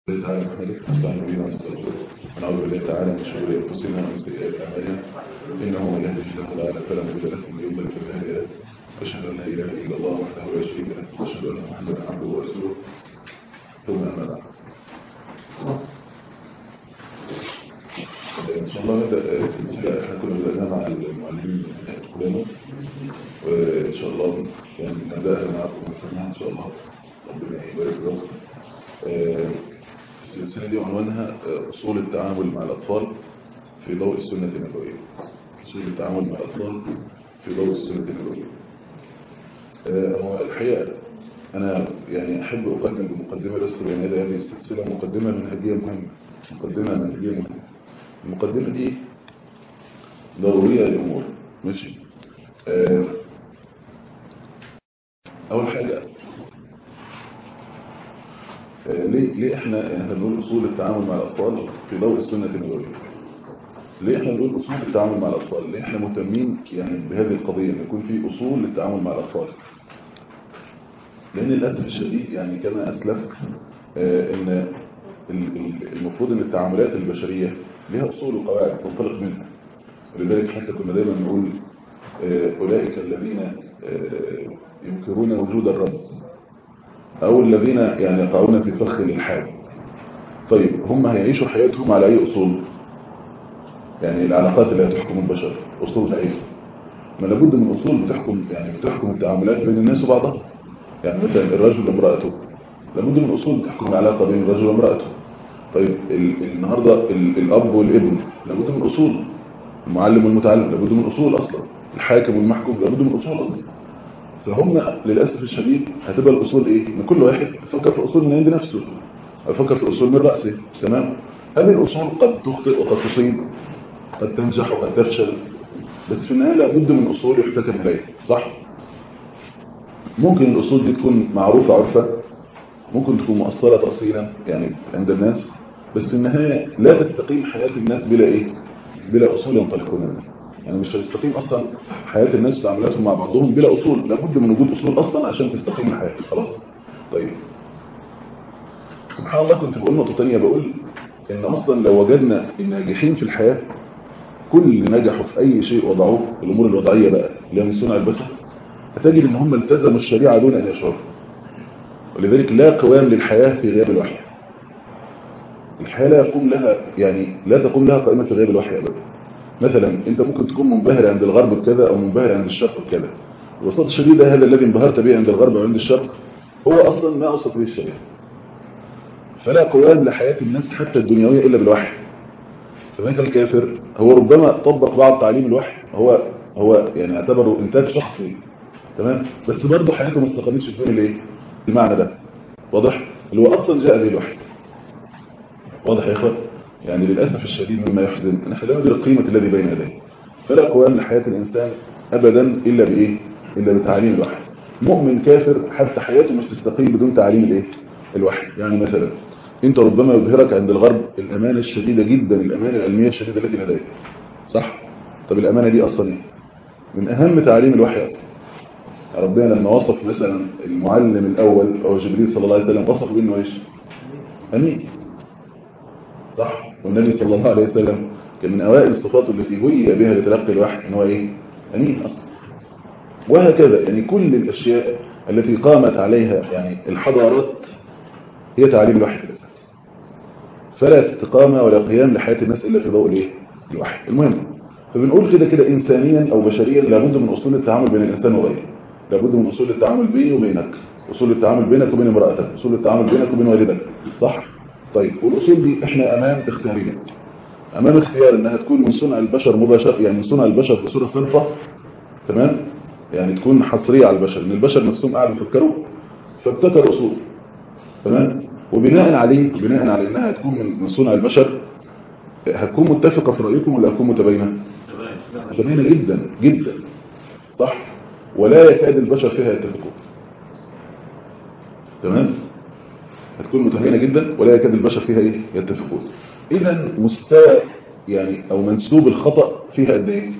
الله تعالى نحمده ونستعين به ونستغفره ونعوذ بالله تعالى من شرور انفسنا ومن سيئات اعمالنا انه من يهده الله تعالى فلا مضل له ومن يضلل فلا هادي له اشهد ان لا اله الا الله وحده لا شريك له واشهد ان محمدا عبده ورسوله ثم اما بعد. ان شاء الله نبدا سلسله احنا كنا بدأناها مع المعلمين كلنا، وان شاء الله يعني نبداها معكم ونفهمها ان شاء الله. ربنا يبارك لكم. السلسلة دي عنوانها أصول التعامل مع الأطفال في ضوء السنة النبوية. أصول التعامل مع الأطفال في ضوء السنة النبوية. هو الحقيقة أنا يعني أحب أقدم بمقدمة بس بين يدي هذه السلسلة مقدمة منهجية مهمة. المقدمة دي ضرورية للأمور. ماشي. أول حاجة، ليه احنا بنقول اصول التعامل مع الاطفال في ضوء السنه النبويه؟ ليه احنا بنقول اصول التعامل مع الاطفال؟ ليه احنا مهتمين يعني بهذه القضيه ان يكون في اصول للتعامل مع الاطفال؟ لان للاسف الشديد يعني كما اسلفت ان المفروض ان التعاملات البشريه لها اصول وقواعد تنطلق منها. ولذلك حتى كنا دايما نقول اولئك الذين ينكرون وجود الرب أو الذين يعني يقعون في فخ الإلحاد. طيب هم هيعيشوا حياتهم على أي أصول؟ يعني العلاقات اللي هتحكم البشر أصول ضعيفة. ما لابد من أصول بتحكم التعاملات بين الناس وبعضها. يعني مثلا الرجل وامرأته، لابد من أصول بتحكم العلاقة بين الرجل وامرأته. طيب النهاردة الأب والابن لابد من أصول. المعلم والمتعلم لابد من أصول أصلا. الحاكم والمحكوم لابد من أصول أصلا. فهم للأسف الشديد هتبقى الأصول إيه؟ إن كل واحد يفكر في أصول من عند نفسه، يفكر في أصول من رأسه. تمام؟ هذه الأصول قد تخطئ وقد تصيب، قد تنجح وقد تفشل، بس في النهاية لابد من أصول يحتكم إليها. صح؟ ممكن الأصول دي تكون معروفة عرفة، ممكن تكون مؤصلة تأصيلا يعني عند الناس، بس في النهاية لا تستقيم حياة الناس بلا إيه؟ بلا أصول ينطلقون منها. يعني مش هتستقيم أصلا حياة الناس وتعاملاتهم مع بعضهم بلا أصول. لابد من وجود أصول أصلا عشان تستقيم الحياة. خلاص؟ طيب سبحان الله، كنت بقول نقطة تانية، بقول إن أصلا لو وجدنا الناجحين في الحياة كل اللي نجحوا في أي شيء وضعوه الأمور الوضعية بقى اللي من صنع البشر، هتجد إن هم التزموا الشريعة دون أن يشعروا. ولذلك لا قوام للحياة في غياب الوحي. الحياة لا تقوم لها قائمة في غياب الوحي أبدا. مثلا انت ممكن تكون منبهر عند الغرب بكذا او منبهر عند الشرق بكذا. ببساطه الشديده هذا الذي انبهرت به عند الغرب او عند الشرق هو اصلا ما اوصف به الشريعه. فلا قوام لحياه الناس حتى الدنيويه الا بالوحي. فذلك الكافر هو ربما طبق بعض تعليم الوحي، هو يعني اعتبره انتاج شخصي، تمام، بس برضه حياته ما استقامتش في الايه؟ المعنى ده واضح اللي هو اصلا جاء به الوحي. واضح يا اخوان؟ يعني للأسف الشديد مما يحزن أن احنا لا ندرك قيمة الذي بين يديه. فلا قوام لحياة الإنسان أبدا إلا بإيه؟ إلا بتعليم الوحي. مؤمن كافر حتى حياته مش تستقيم بدون تعليم الإيه؟ الوحي. يعني مثلا أنت ربما يظهرك عند الغرب الأمانة الشديدة جدا، الأمانة العلمية الشديدة التي لديك. صح؟ طب الأمانة دي أصلا إيه؟ من أهم تعليم الوحي أصلا. ربنا لما وصف مثلا المعلم الأول أو جبريل صلى الله عليه وسلم وصف بأنه إيش؟ أمين. صح؟ والنبي صلى الله عليه وسلم كان من أوائل الصفات التي هي بها لتلقي الوحي إن هو إيه؟ أمين أصلا. وهكذا يعني كل الأشياء التي قامت عليها يعني الحضارات هي تعليم الوحي في الأساس. فلا استقامة ولا قيام لحياة الناس إلا في ضوء الإيه؟ الوحي. المهم، فبنقول كده إنسانيا أو بشريا لابد من أصول التعامل بين الإنسان وغيره. لابد من أصول التعامل بيني وبينك، أصول التعامل بينك وبين امرأتك، أصول التعامل بينك وبين والدك. صح؟ طيب والأصول دي إحنا أمام اختيارين. أمام اختيار أنها تكون من صنع البشر مباشرة، يعني من صنع البشر بصورة صرفة، تمام، يعني تكون حصرية على البشر، ان البشر نفسهم قاعدوا يفكروا فابتكروا أصول، تمام، وبناء على أنها تكون من صنع البشر هتكون متفقة في رأيكم ولا هتكون متباينة؟ متباينة جدا جدا. صح؟ ولا يكاد البشر فيها يتفقون. تمام؟ هتكون متباينة جدا ولا يكاد البشر فيها ايه؟ يتفقون. إذا مستوى يعني أو منسوب الخطأ فيها قد ايه؟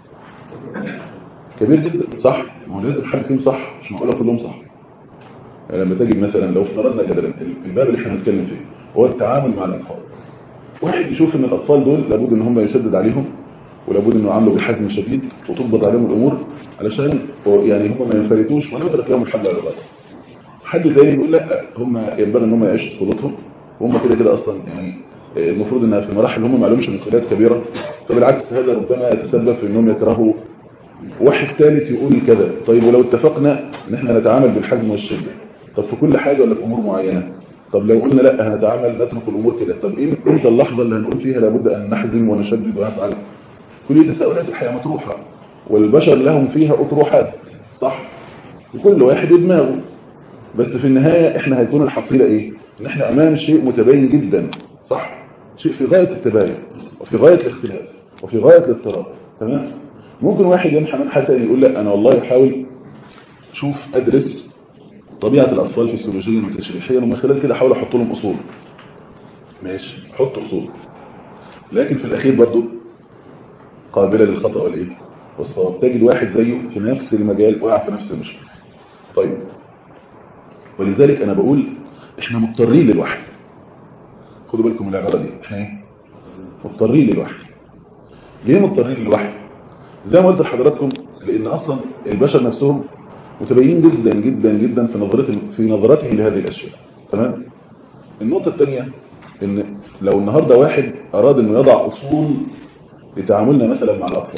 كبير جدا. صح؟ ما هو لازم حد فيهم صح، مش معقوله كلهم صح. يعني لما تجد مثلا لو افترضنا كده الباب اللي احنا بنتكلم فيه هو التعامل مع الاطفال. واحد يشوف ان الاطفال دول لابد ان هم يشدد عليهم، ولابد انه يعاملوا بحزم شديد وتضبط عليهم الامور علشان يعني هم ما ينفلتوش ولا يترك لهم الحل على الغلط. حد تاني بيقول لا، هم ينبغي ان هم يعيشوا طفولتهم وهم كده كده اصلا يعني المفروض انها في مراحل هم ما لهمش مسؤوليات كبيره، فبالعكس هذا ربما يتسبب في انهم يكرهوا. واحد ثالث يقول كذا، طيب ولو اتفقنا ان احنا نتعامل بالحزم والشده، طب في كل حاجه ولا في امور معينه؟ طب لو قلنا لا هنتعامل نترك الامور كده، طب امتى اللحظه اللي هنقول فيها لابد ان نحزم ونشدد ونفعل؟ كل دي تساؤلات الحياه مطروحه، والبشر لهم فيها اطروحات، صح؟ وكل واحد ودماغه. بس في النهايه احنا هيكون الحصيله ايه؟ ان احنا امام شيء متباين جدا، صح؟ شيء في غايه التباين وفي غايه الاختلاف وفي غايه الاضطراب. تمام؟ ممكن واحد ينحى من حتى يقول لا انا والله احاول شوف ادرس طبيعه الاطفال فسيولوجيا وتشريحيا، ومن خلال كده احاول احط لهم اصول. ماشي، حط اصول، لكن في الاخير برضو قابله للخطا والايه والصواب. تجد واحد زيه في نفس المجال وقع في نفس المشكله. طيب، ولذلك انا بقول احنا مضطرين للوحي. خدوا بالكم من العباره دي، احنا ايه؟ مضطرين للوحي. ليه مضطرين للوحي؟ زي ما قلت لحضراتكم، لان اصلا البشر نفسهم متباينين جدا جدا جدا في نظرته لهذه الاشياء. تمام؟ النقطه الثانيه ان لو النهارده واحد اراد انه يضع اصول لتعاملنا مثلا مع الاطفال،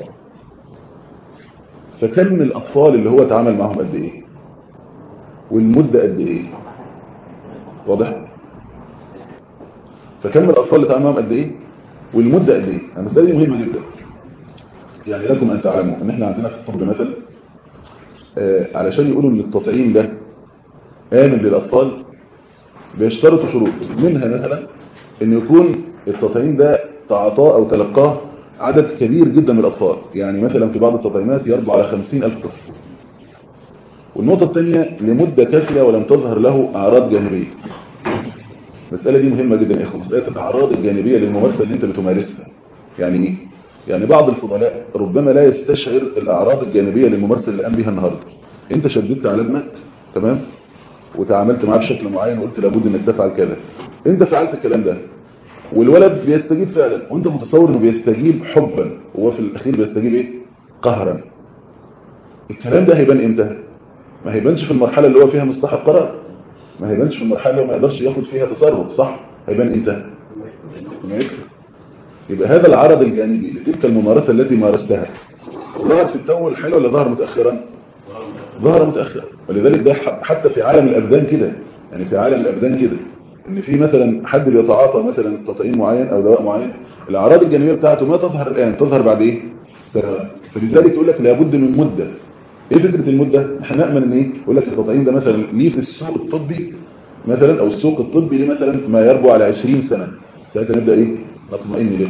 فكم الاطفال اللي هو تعامل معهم قد ايه؟ والمده قد ايه؟ واضح؟ فكم الاطفال اللي تعامل معهم قد ايه؟ والمده قد ايه؟ المساله دي مهمه جدا. يعني لكم ان تعلموا ان احنا عندنا في الطب مثلا علشان يقولوا ان التطعيم ده آمن للأطفال بيشترطوا شروط، منها مثلا ان يكون التطعيم ده تعاطاه او تلقاه عدد كبير جدا من الأطفال، يعني مثلا في بعض التطعيمات يربو على 50,000 طفل. والنقطة الثانية لمدة كافية ولم تظهر له أعراض جانبية. المسألة دي مهمة جدا يا إخوة، مسألة الأعراض الجانبية للممارسة اللي أنت بتمارسها. يعني إيه؟ يعني بعض الفضلاء ربما لا يستشعر الأعراض الجانبية للممارسة اللي قام بها النهاردة. أنت شددت على ابنك، تمام؟ وتعاملت معاه بشكل معين وقلت لابد انك تفعل كذا، انت فعلت الكلام ده والولد بيستجيب فعلا، وانت متصور انه بيستجيب حبا، وهو في الاخير بيستجيب ايه؟ قهرا. الكلام ده هيبان امتى؟ ما هيبانش في المرحله اللي هو فيها مش صاحب قرار، ما هيبانش في المرحله اللي هو ما يقدرش ياخد فيها تصرف، صح؟ هيبان امتى؟ لما يكبر. يبقى هذا العرض الجانبي لتلك الممارسه التي مارستها ظهر في التو الحلو ولا ظهر متاخرا؟ ظهر متاخرا. ولذلك ده حتى في عالم الابدان كده، يعني في عالم الابدان كده ان في مثلا حد بيتعاطى مثلا تطعيم معين او دواء معين، الاعراض الجانبيه بتاعته ما تظهر الان، تظهر بعد ايه؟ سنوات. فلذلك يقول لك لابد من مده. ايه فكره المده؟ احنا نامن ان ايه؟ يقول لك التطعيم ده مثلا ليه في السوق الطبي مثلا، او السوق الطبي ليه مثلا ما يربو على 20 سنه، ساعتها نبدا ايه؟ نطمئن ليه.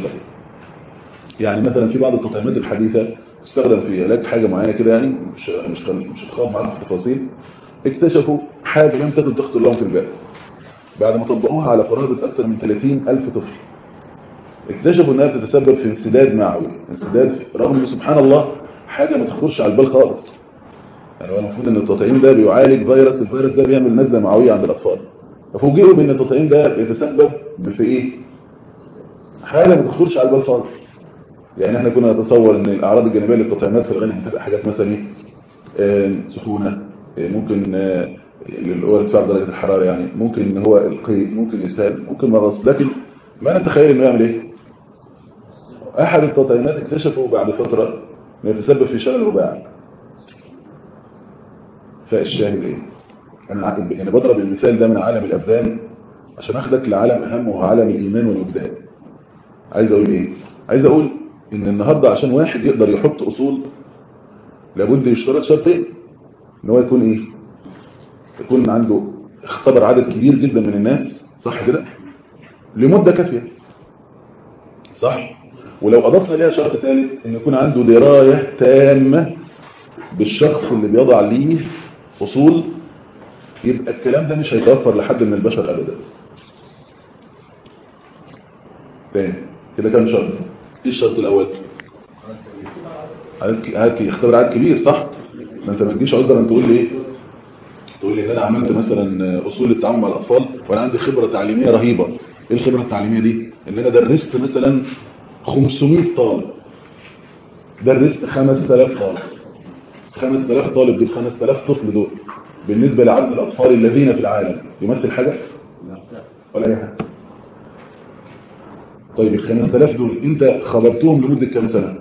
يعني مثلا في بعض التطعيمات الحديثه تستخدم في علاج حاجه معينه كده، يعني مش هتخاف معاكم في التفاصيل. اكتشفوا حاجه لم تكن تخطر لهم في البال بعد ما طبقوها على قرابه اكثر من 30,000 طفل. اكتشفوا انها بتتسبب في انسداد معوي، انسداد رغم ان سبحان الله حاجه ما تخطرش على البال خالص. يعني هو المفروض ان التطعيم ده بيعالج فيروس، الفيروس ده بيعمل نزله معويه عند الاطفال، ففوجئوا بان التطعيم ده بيتسبب في ايه؟ حاجه ما تخطرش على البال خالص. يعني احنا كنا نتصور ان الاعراض الجانبيه للتطعيمات في الغالب بتبقى حاجات مثلا ايه؟ سخونه، ممكن اللي هو ارتفاع درجه الحراره، يعني ممكن ان هو القيء، ممكن اسهال، ممكن مغص، لكن ما نتخيل انه يعمل ايه. احد التطعيمات اكتشفوا بعد فتره انه يتسبب في شلل رباعي. فالشاهد ايه؟ انا يعني بضرب المثال ده من عالم الابدان عشان اخدك لعالم اهم، وهو عالم الايمان والوجدان. عايز اقول ايه؟ عايز اقول ان النهارده عشان واحد يقدر يحط اصول لابد يشترط شرطين، ان هو يكون ايه؟ يكون عنده اختبر عدد كبير جدا من الناس، صح كده؟ لمده كافيه، صح؟ ولو اضفنا ليها شرط ثالث ان يكون عنده درايه تامه بالشخص اللي بيضع ليه اصول، يبقى الكلام ده مش هيتوفر لحد من البشر ابدا. تاني كده كام شرط؟ ايه الشرط الاول؟ يختبر عدد كبير، صح؟ ما انت ما تجيش عذرا تقول لي ايه؟ تقول لي ان انا عملت مثلا اصول التعامل مع الاطفال وانا عندي خبره تعليميه رهيبه، ايه الخبره التعليميه دي؟ ان انا درست مثلا 500 طالب، درست 5000 طالب. 5000 طالب دول 5000 طفل دول بالنسبه لعدد الاطفال الذين في العالم يمثل حاجه ولا اي حاجه؟ طيب ال 5000 دول انت خبرتهم لمده كام سنه؟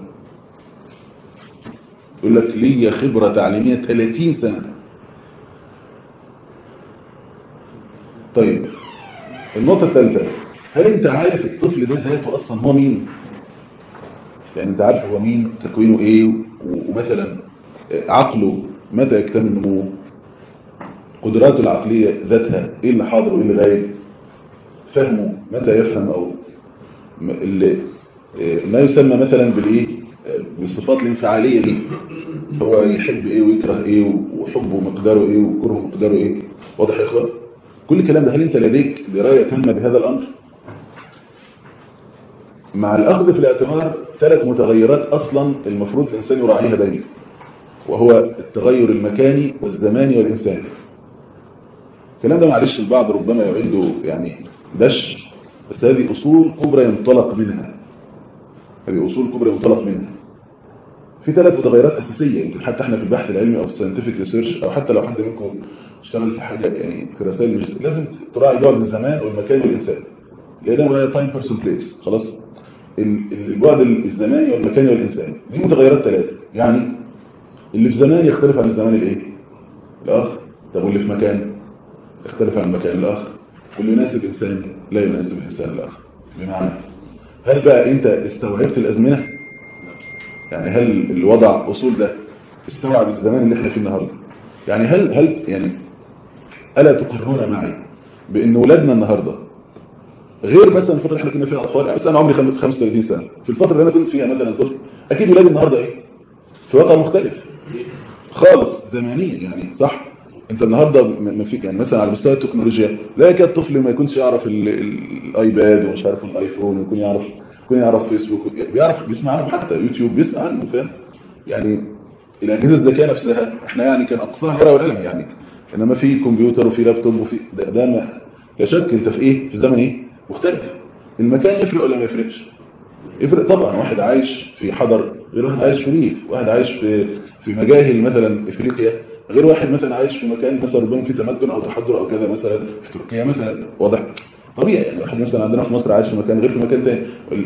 يقول لك ليا خبره تعليميه 30 سنه. طيب النقطه الثالثه، هل انت عارف الطفل ده ذاته اصلا هو مين؟ يعني انت عارف هو مين، تكوينه ايه، ومثلا عقله متى يكتمل نموه، قدراته العقليه ذاتها ايه اللي حاضر وايه اللي غايب، فهمه متى يفهم، او اللي ما يسمى مثلا بالايه، بالصفات الانفعاليه دي، هو يحب ايه ويكره ايه، وحبه مقداره ايه وكرهه مقداره ايه. واضح يا اخوان؟ كل الكلام ده هل انت لديك درايه تامه بهذا الامر؟ مع الاخذ في الاعتبار 3 متغيرات اصلا المفروض الانسان يراعيها دايما، وهو التغير المكاني والزماني والانساني. الكلام ده معلش البعض ربما يعده يعني دش، بس هذه اصول كبرى ينطلق منها، هذه اصول كبرى ينطلق منها. في 3 متغيرات اساسيه، يمكن حتى احنا في البحث العلمي او الساينتفك ريسيرش، او حتى لو حد منكم اشتغل في حاجه يعني في رسائل الماجستير، لازم تراعي بعد الزمان والمكان والانسان، لان هو تايم بيرسون بليس. خلاص، البعد الزماني والمكاني والانساني دي متغيرات 3. يعني اللي في زمان يختلف عن الزمان الايه الاخر، طب واللي في مكان يختلف عن المكان الاخر، واللي يناسب انسان لا يناسب الانسان الاخر. بمعنى هل بقى انت استوعبت الازمنه؟ يعني هل الوضع اصول ده استوعب الزمان اللي احنا فيه النهارده؟ يعني هل يعني الا تقرون معي بان ولادنا النهارده غير مثلا الفتره اللي احنا كنا فيها اطفال؟ يعني مثلا انا عمري 35 سنه، في الفتره اللي انا كنت فيها مثلا طفل، اكيد ولادي النهارده ايه في واقع مختلف خالص زمانيا، يعني صح. انت النهارده ما فيك يعني مثلا على مستوى التكنولوجيا، لا يكاد طفل ما يكونش يعرف الايباد ومش عارف الايفون، يكون يعرف فيسبوك، بيعرف بيسمع عنه، حتى يوتيوب بيسمع عنه، فاهم؟ يعني الاجهزه الذكيه نفسها احنا يعني كان اقصاها الورقه والقلم يعني، انما في كمبيوتر وفي لابتوب وفي ده لا شك انت في ايه، في زمن ايه مختلف. المكان يفرق ولا ما يفرقش؟ يفرق طبعا. واحد عايش في حضر غير واحد عايش في ريف، واحد عايش في مجاهل مثلا افريقيا غير واحد مثلا عايش في مكان مثلا ربما فيه تمدن او تحضر او كذا، مثلا في تركيا مثلا. واضح؟ طبيعي يعني واحد مثلا عندنا في مصر عايش في مكان غير في مكان ثاني.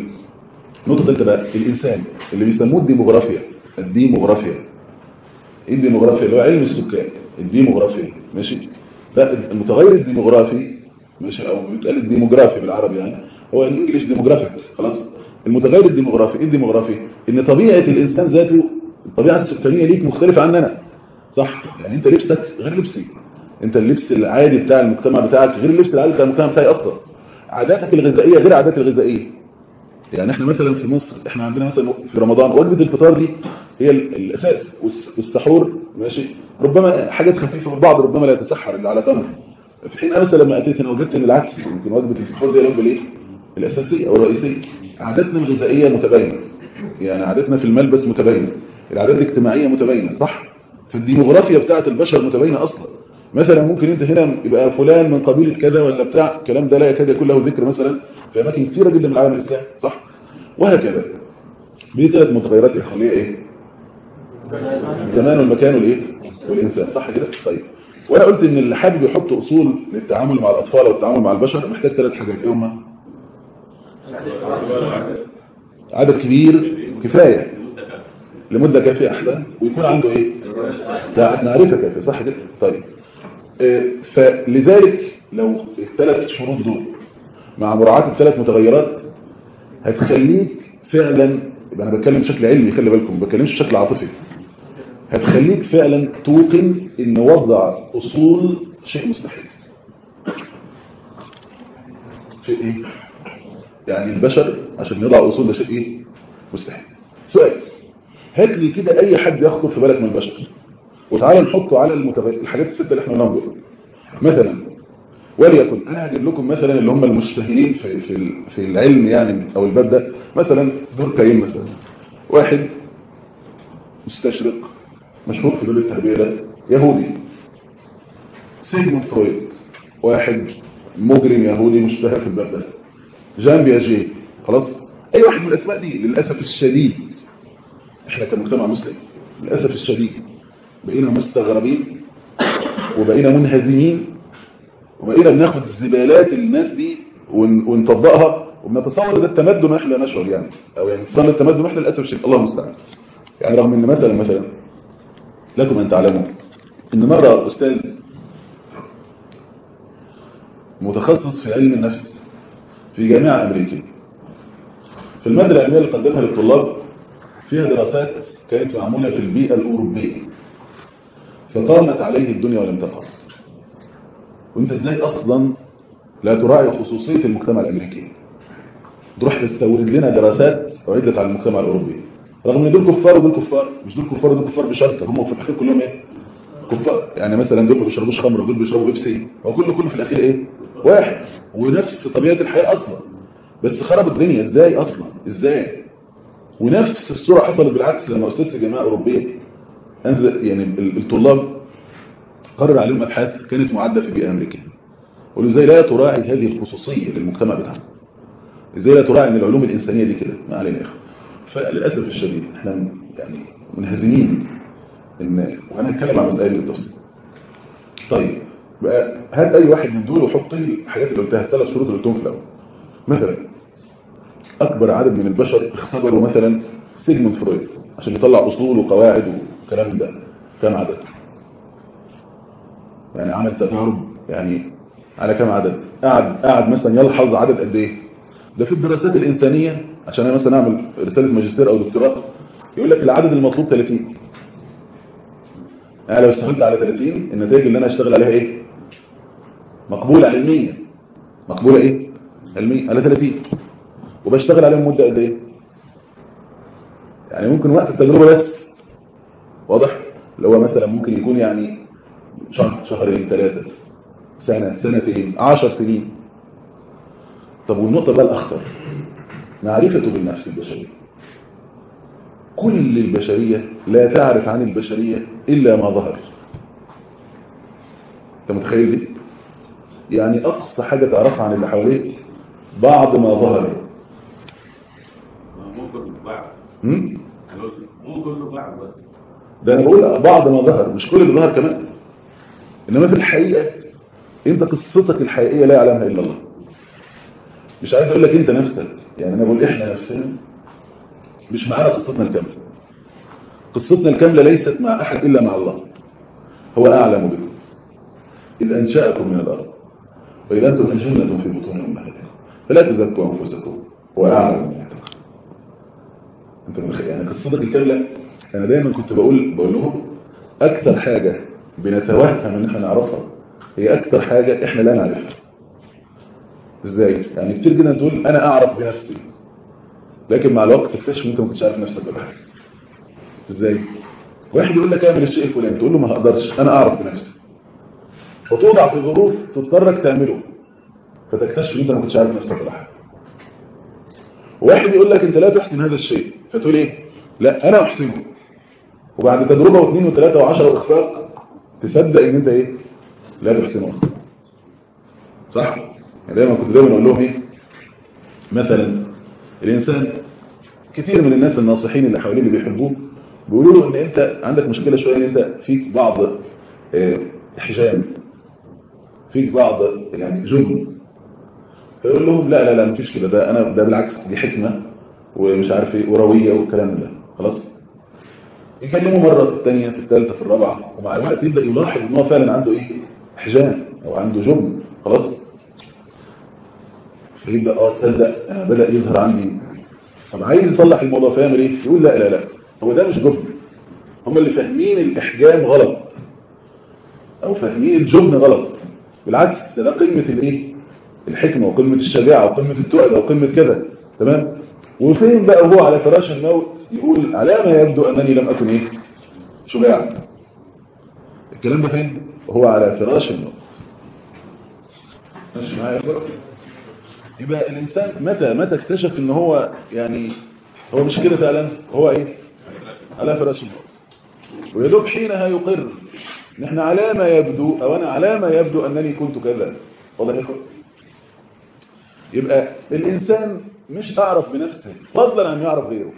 النقطه الثالثه بقى الانسان اللي بيسموه الديموغرافيا. الديموغرافيا ايه الديموغرافيا؟ اللي هو علم السكان، الديموغرافيا ماشي. فالمتغير الديموغرافي ماشي، او بيتقال الديموغرافي بالعربي يعني، هو الانجليش ديموغرافيك. خلاص، المتغير الديموغرافي ايه الديموغرافي؟ ان طبيعه الانسان ذاته، الطبيعه السكانيه ليك مختلفه عننا، صح؟ يعني انت لبسك غير لبسي، انت اللبس العادي بتاع المجتمع بتاعك غير اللبس العادي بتاع المجتمع بتاعي اصلا، عاداتك الغذائيه غير عاداتي الغذائيه. يعني احنا مثلا في مصر احنا عندنا مثلا في رمضان وجبه الفطار دي هي الاساس، والسحور ماشي ربما حاجات خفيفه، والبعض ربما لا يتسحر الا على تمر. في حين مثلا لما اتيت هنا وجدت ان العكس، يمكن وجبه السحور دي الوجبه الايه الاساسيه او الرئيسيه. عاداتنا الغذائيه متباينه، يعني عاداتنا في الملبس متباينه، العادات الاجتماعيه متباينه، صح؟ فالديموغرافيا بتاعه البشر متباينه اصلا. مثلا ممكن انت هنا يبقى فلان من قبيله كذا ولا بتاع، الكلام ده لا يكاد يكون له ذكر مثلا في اماكن كثيره جدا من العالم الاسلامي، صح؟ وهكذا. دي 3 متغيرات اخوانيه ايه؟ الزمان والمكان والايه والانسان، صح كده؟ طيب، وانا قلت ان اللي حابب يحط اصول للتعامل مع الاطفال والتعامل مع البشر محتاج 3 حاجات. ايه هما؟ عدد كبير كفايه لمده كافيه احسن، ويكون عنده ايه معرفه كافيه، صح كده؟ طيب فلذلك لو ال3 شروط دول مع مراعاه ال3 متغيرات هتخليك فعلا، يبقى انا بتكلم بشكل علمي خلي بالكم، ما بتكلمش بشكل عاطفي، هتخليك فعلا توقن ان وضع اصول شيء مستحيل. شيء ايه؟ يعني البشر عشان يضع اصول ده شيء ايه مستحيل. سؤال، هات لي كده اي حد يخطر في بالك من البشر وتعالى نحطه على الحاجات السته اللي احنا قلناها دول. مثلا وليكن انا هجيب لكم مثلا اللي هم المجتهدين في العلم يعني او الباب ده، مثلا دوركايم مثلا، واحد مستشرق مشهور في دول التربيه ده يهودي. سيجموند فرويد واحد مجرم يهودي مشتهر في الباب ده. جان بياجيه، خلاص، اي واحد من الاسماء دي للاسف الشديد احنا كمجتمع مسلم للاسف الشديد بقينا مستغربين وبقينا منهزمين وبقينا بناخد زبالات الناس دي ونطبقها وبنتصور ده التمدن واحنا نشعر يعني، او يعني تصور التمدن واحنا للاسف الشديد الله المستعان. يعني رغم ان مثلا لكم ان تعلموا ان مره استاذ متخصص في علم النفس في جامعه امريكيه في الماده العلميه اللي قدمها للطلاب فيها دراسات كانت معموله في البيئه الاوروبيه فقامت عليه الدنيا ولم تقم. وانت ازاي اصلا لا تراعي خصوصيه المجتمع الامريكي تروح تستورد لنا دراسات اعدت على المجتمع الاوروبي رغم ان دول كفار ودول كفار، مش دول كفار ودول كفار بشرط، هم في الاخير كلهم ايه كفار. يعني مثلا دول ما بيشربوش خمر ودول بيشربوا بيبسي وكله في الاخير ايه واحد ونفس طبيعه الحياه اصلا، بس خرب الدنيا ازاي اصلا ازاي. ونفس الصوره حصلت بالعكس لما استاذ في جامعه اوروبيه انزل يعني الطلاب قرر عليهم ابحاث كانت معده في بيئه امريكيه قالوا ازاي لا تراعي هذه الخصوصيه للمجتمع بتاعنا، ازاي لا تراعي ان العلوم الانسانيه دي كده ما علينا يا اخي. فللاسف الشديد احنا يعني منهزمين ان وانا هتكلم عن مسائل بالتفصيل. طيب بقى هات اي واحد من دول وحط لي الحاجات اللي قلتها الثلاث شروط اللي قلتهم في الاول. مثلا اكبر عدد من البشر اختبروا مثلا سيجموند فرويد عشان يطلع اصول وقواعد وكلام ده، كم عدد؟ يعني عمل تجارب يعني على كم عدد؟ قعد مثلا يلحظ عدد قد ايه؟ ده في الدراسات الانسانيه عشان انا مثلا اعمل رساله ماجستير او دكتوراه يقول لك العدد المطلوب 30. انا لو اشتغلت على 30 النتائج اللي انا اشتغل عليها ايه؟ مقبوله علميا. مقبوله ايه؟ علميا على 30 وبشتغل عليهم مده قد ايه؟ يعني ممكن وقت التجربه بس واضح اللي هو مثلا ممكن يكون يعني شهر شهرين ثلاثه سنه سنتين 10 سنين. طب والنقطه بقى الاخطر معرفته بالنفس البشريه. كل البشريه لا تعرف عن البشريه الا ما ظهر. انت متخيل دي؟ يعني اقصى حاجه تعرفها عن اللي حواليك بعض ما ظهر. ممكن بعض بس ده انا بقول بعض ما ظهر مش كل اللي ظهر كمان. انما في الحقيقه انت قصتك الحقيقيه لا يعلمها الا الله. مش عايز اقول لك انت نفسك، يعني انا بقول احنا نفسنا مش معانا قصتنا الكامله. قصتنا الكامله ليست مع احد الا مع الله. هو اعلم بكم اذ انشاكم من الارض واذا انتم اجنه في بطون امهاتكم فلا تزكوا انفسكم هو اعلم بكم. انت متخيل يعني قصتك الكامله؟ انا دايما كنت بقول لهم اكثر حاجه بنتوهم ان احنا نعرفها هي اكثر حاجه احنا لا نعرفها. ازاي؟ يعني كتير جدا تقول انا اعرف بنفسي لكن مع الوقت تكتشف ان انت ما كنتش عارف نفسك ولا حاجه. ازاي؟ واحد يقول لك اعمل الشيء الفلاني تقول له ما هقدرش انا اعرف بنفسي فتوضع في ظروف تضطرك تعمله فتكتشف ان انت ما كنتش عارف نفسك ولا حاجه. واحد يقول لك انت لا تحسن هذا الشيء فتقول ايه؟ لا انا احسنه وبعد تجربه واثنين وثلاثه وعشرة واخفاق تصدق ان انت ايه؟ لا تحسنه اصلا. صح؟ يعني كنت دايما اقول لهم ايه؟ مثلا الانسان كتير من الناس الناصحين اللي حواليه اللي بيحبوه بيقولوا له ان انت عندك مشكله شويه ان انت فيك بعض احجام فيك بعض يعني جبن. فيقول لهم لا لا لا مفيش كده ده بالعكس دي حكمه ومش عارف ايه ورويه والكلام ده. خلاص يكلمه مره في الثانيه في الثالثه في الرابعه ومع الوقت يبدا يلاحظ ان هو فعلا عنده ايه؟ احجام او عنده جبن. خلاص فيبدا تصدق بدا يظهر عندي. طب عايز يصلح الموضوع فيعمل ايه؟ يقول لا لا لا هو ده مش جبن. هم اللي فاهمين الاحجام غلط او فاهمين الجبن غلط. بالعكس ده قمه الايه؟ الحكمه وقمه الشجاعه وقمه التقل وقمه كذا. تمام. وفين بقى وهو على فراش الموت يقول على ما يبدو انني لم اكن ايه؟ شجاع. الكلام ده فين؟ وهو على فراش الموت. مش معايا بقى؟ يبقى الانسان متى اكتشف ان هو يعني هو مش كده فعلا هو ايه؟ على فراش الموت. ويدوب حينها يقر نحن على ما يبدو او انا على ما يبدو انني كنت كذا. واضح يا اخوان؟ يبقى الإنسان مش أعرف بنفسه فضلا عن يعرف غيره.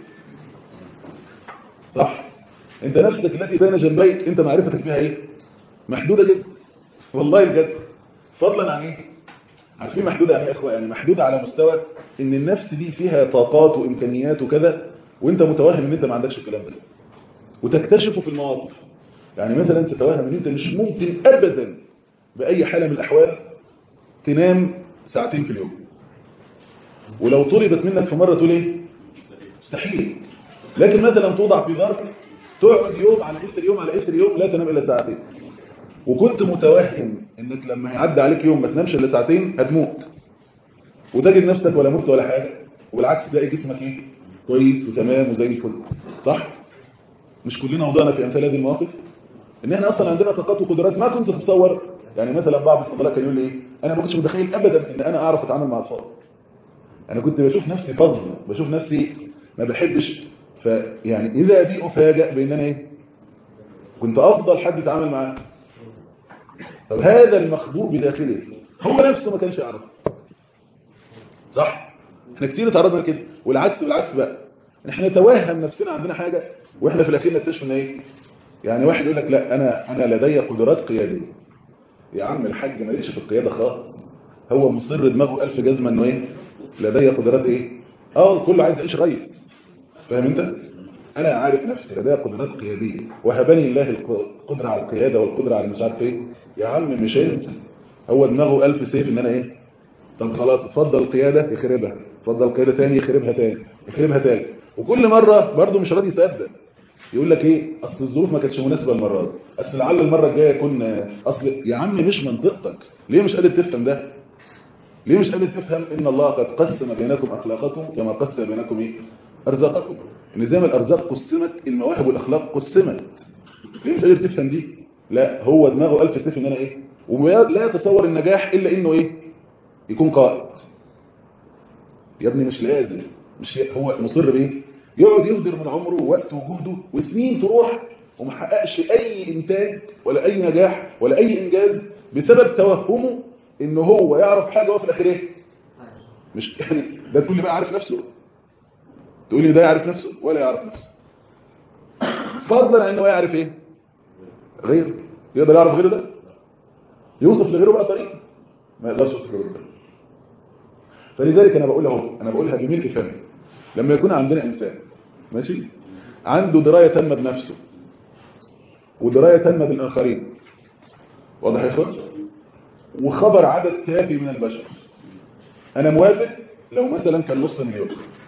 صح؟ أنت نفسك التي بين جنبيك أنت معرفتك بها إيه؟ محدودة جدا والله بجد. فضلا عن إيه؟ عارفين محدودة يعني يا إخوة؟ يعني محدودة على مستوى إن النفس دي فيها طاقات وإمكانيات وكذا، وأنت متوهم إن أنت ما عندكش الكلام ده، وتكتشفه في المواقف. يعني مثلا تتوهم إن أنت مش ممكن أبدا بأي حالة من الأحوال تنام ساعتين في اليوم، ولو طلبت منك في مرة تقول إيه؟ مستحيل. لكن مثلا توضع في ظرف تقعد يوم على إثر يوم على إثر يوم لا تنام إلا ساعتين، وكنت متوهم إنك لما يعدي عليك يوم ما تنامش إلا ساعتين هتموت، وتجد نفسك ولا مت ولا حاجة، وبالعكس تلاقي جسمك إيه؟ كويس وتمام وزي الفل. صح؟ مش كلنا وضعنا في أمثال هذه المواقف؟ إن إحنا أصلا عندنا طاقات وقدرات ما كنت تتصور. يعني مثلا بعض الفضلاء كان يقول لي إيه؟ أنا ما كنتش متخيل أبدا إن أنا أعرف أتعامل مع أطفال. أنا كنت بشوف نفسي فضل، بشوف نفسي ما بحبش، فيعني إذا بي أفاجأ بإن أنا إيه؟ كنت أفضل حد يتعامل معاه. طب هذا المخبوء بداخله هو نفسه ما كانش يعرف. صح؟ احنا كتير اتعرضنا كده، والعكس بالعكس بقى، احنا نتوهم نفسنا عندنا حاجة واحنا في الاخير نكتشف ان ايه؟ يعني واحد يقول لك لا انا لدي قدرات قيادية. يا عم الحاج مالكش في القيادة خالص، هو مصر دماغه ألف جزمة انه ايه؟ لدي قدرات ايه؟ كله عايز يعيش رئيس. فاهم انت؟ انا عارف نفسي لدي قدرات قيادية وهبني الله القدرة على القيادة والقدرة على مش عارف ايه. يا عم مش انت، هو دماغه ألف سيف ان انا ايه؟ طب خلاص اتفضل القيادة يخربها، اتفضل القيادة تاني يخربها تاني، يخربها تاني، وكل مرة برضه مش راضي يصدق. يقول لك ايه؟ اصل الظروف ما كانتش مناسبة المرة دي، اصل لعل المرة الجاية يكون اصل. يا عم مش منطقتك، ليه مش قادر تفهم ده؟ ليه مش قادر تفهم ان الله قد قسم بينكم اخلاقكم كما قسم بينكم ايه؟ ارزاقكم. ان زي ما الارزاق قسمت المواهب والاخلاق قسمت. ليه مش قادر تفهم دي؟ لا هو دماغه ألف سيف ان انا ايه؟ ولا يتصور النجاح الا انه ايه؟ يكون قائد. يا ابني مش لازم، مش هو مصر بايه؟ يقعد يهدر من عمره ووقته وجهده وسنين تروح وما حققش اي انتاج ولا اي نجاح ولا اي انجاز بسبب توهمه ان هو يعرف حاجه وهو في الاخر ايه؟ مش يعني ده تقول لي بقى عارف نفسه؟ تقول لي ده يعرف نفسه ولا يعرف نفسه؟ فضلا عن انه يعرف ايه؟ غيره. يقدر يعرف غيره ده؟ يوصف لغيره بقى طريق ما يقدرش يوصف لغيره. فلذلك انا بقولها بملء فمي. لما يكون عندنا انسان ماشي عنده درايه تامه بنفسه ودرايه تامه بالاخرين، واضح يا اخوان؟ وخبر عدد كافي من البشر، انا موافق لو مثلا كان نص مليون،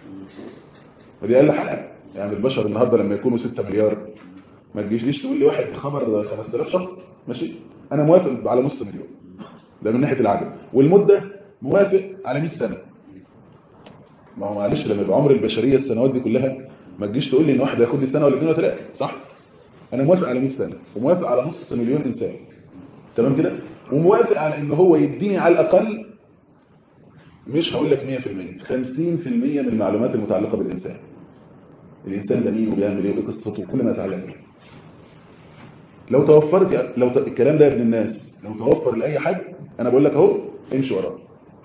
ودي اقل حاجه. يعني البشر النهارده لما يكونوا 6 مليار ما تجيش تقول لي واحد خبر 5000 شخص. ماشي، انا موافق على نص مليون، ده من ناحيه العدد. والمده موافق على 100 سنه. ما هو معلش لما يبقى عمر البشريه السنوات دي كلها ما تجيش تقول لي ان واحد هياخد لي سنه ولا 2 ولا 3. صح؟ انا موافق على 100 سنه وموافق على نص مليون انسان، تمام كده؟ وموافق على ان هو يديني على الاقل، مش هقول لك 100%، 50% من المعلومات المتعلقه بالانسان. الانسان ده مين وبيعمل ايه وايه قصته وكل ما يتعلق بيه. لو توفرت الكلام ده يا ابن الناس لو توفر لاي حد، انا بقول لك اهو امشي وراه.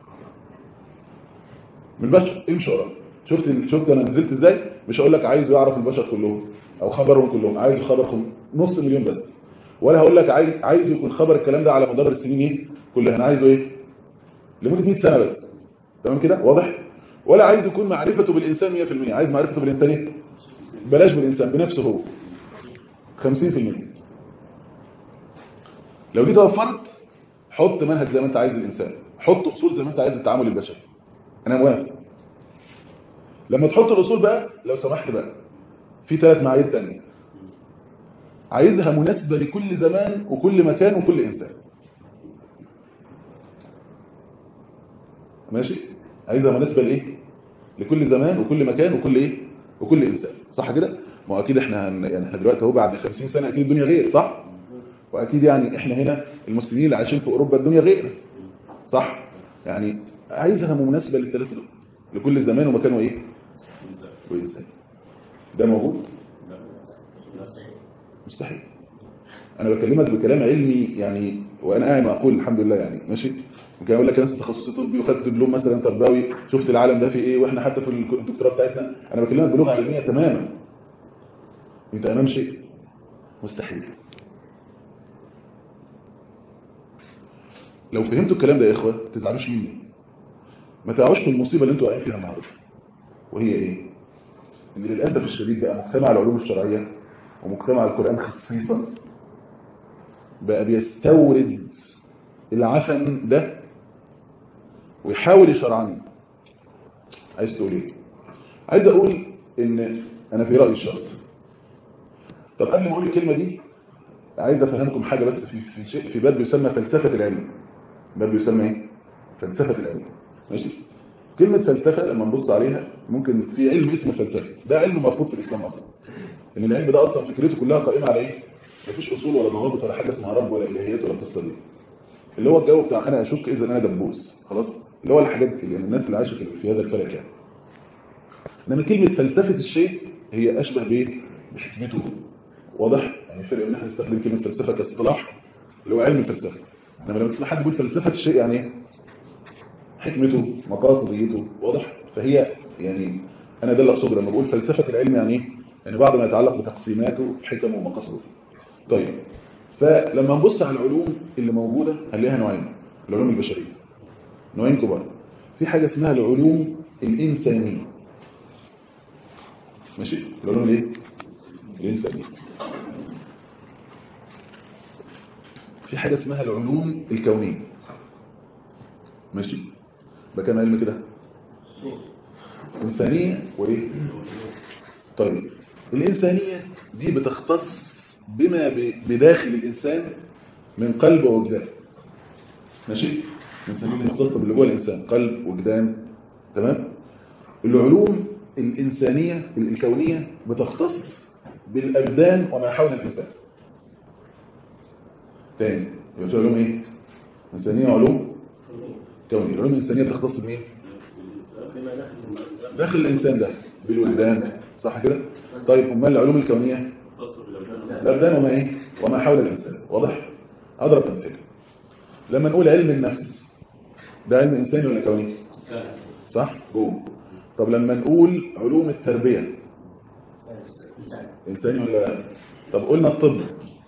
من البشر امشي وراه. شفت انا نزلت ازاي؟ مش هقول لك عايزه يعرف البشر كلهم او خبرهم كلهم، عايز خبر نص مليون بس. ولا هقول لك عايز يكون خبر الكلام ده على مدار السنين ايه كلها، انا عايزه ايه لمده 100 سنه بس. تمام كده؟ واضح؟ ولا عايز يكون معرفته بالانسان 100%، عايز معرفته بالانسان ايه؟ بلاش بالانسان، بنفسه هو 50%. لو دي توفرت حط منهج زي ما انت عايز الانسان، حط اصول زي ما انت عايز التعامل البشري، انا موافق. لما تحط الاصول بقى لو سمحت بقى في 3 معايير تانية عايزها مناسبة لكل زمان وكل مكان وكل إنسان. ماشي؟ عايزها مناسبة لإيه؟ لكل زمان وكل مكان وكل إيه؟ وكل إنسان. صح كده؟ ما هو أكيد إحنا يعني إحنا دلوقتي اهو بعد 50 سنة أكيد الدنيا غير. صح؟ وأكيد يعني إحنا هنا المسلمين اللي عايشين في أوروبا الدنيا غير. صح؟ يعني عايزها مناسبة للثلاثة دول، لكل زمان ومكان وإيه؟ وإنسان. ده موجود؟ مستحيل. انا بكلمك بكلام علمي يعني، وانا قاعد معقول الحمد لله يعني ماشي. ممكن اقول لك انا تخصصي طبي وخدت دبلوم مثلا تربوي، شفت العالم ده فيه ايه، واحنا حتى في الدكتوراه بتاعتنا انا بكلمك بلغه علميه تماما. انت امام شيء مستحيل. لو فهمتوا الكلام ده يا اخوه ما تزعلوش مني، ما تقعوش في المصيبه اللي انتوا واقعين فيها النهارده. وهي ايه؟ ان للاسف الشديد بقى مجتمع العلوم الشرعيه ومجتمع القران خصيصا بقى بيستورد العفن ده ويحاول يشرعنه. عايز تقول ايه؟ عايز اقول ان انا في رايي الشخصي. طب قبل ما اقول الكلمه دي عايز افهمكم حاجه بس في شيء في باب بيسمى فلسفه العلم. باب بيسمى ايه؟ فلسفه العلم. ماشي. كلمه فلسفه لما نبص عليها ممكن في علم اسمه فلسفه، ده علم مرفوض في الاسلام اصلا. ان العلم ده اصلا فكرته كلها قائمه على ايه؟ مفيش اصول ولا ضوابط ولا حاجه اسمها رب ولا الهيات ولا القصه دي. اللي هو الجو بتاع انا اشك اذا انا دبوس خلاص، اللي هو الحاجات دي يعني الناس اللي عايشه في هذا الفلك يعني. انما كلمه فلسفه الشيء هي اشبه بايه؟ بحكمته. واضح؟ يعني فرق ان احنا نستخدم كلمه فلسفه كاصطلاح اللي هو علم الفلسفه، انما لما تسمع حد بيقول فلسفه الشيء يعني ايه؟ حكمته، مقاصديته. واضح؟ فهي يعني انا ده اللي اقصده لما بقول فلسفه العلم يعني ايه؟ يعني بعض ما يتعلق بتقسيماته حكمه ومقاصده. طيب فلما نبص على العلوم اللي موجوده هنلاقيها نوعين. العلوم البشريه نوعين كبار. في حاجه اسمها العلوم الانسانيه. ماشي؟ العلوم الايه؟ الانسانيه. في حاجه اسمها العلوم الكونيه. ماشي؟ بقى كام علم كده؟ انسانيه وايه؟ طيب الانسانيه دي بتختص بما بداخل الانسان من قلب ووجدان. ماشي؟ الانسانيه مختصه باللي جوه الانسان، قلب وجدان. تمام؟ العلوم الانسانيه الكونيه بتختص بالابدان وما حول الانسان. تاني يبقى في علوم ايه؟ انسانيه وعلوم كونيه. العلوم الانسانيه بتختص بمين؟ داخل الانسان ده بالوجدان، صح كده؟ طيب امال العلوم الكونيه؟ الابدان وما ايه؟ وما حول الانسان. واضح؟ اضرب امثله. لما نقول علم النفس ده علم انساني ولا كوني؟ صح؟ جوه. طب لما نقول علوم التربيه انساني ولا لا؟ طب قلنا الطب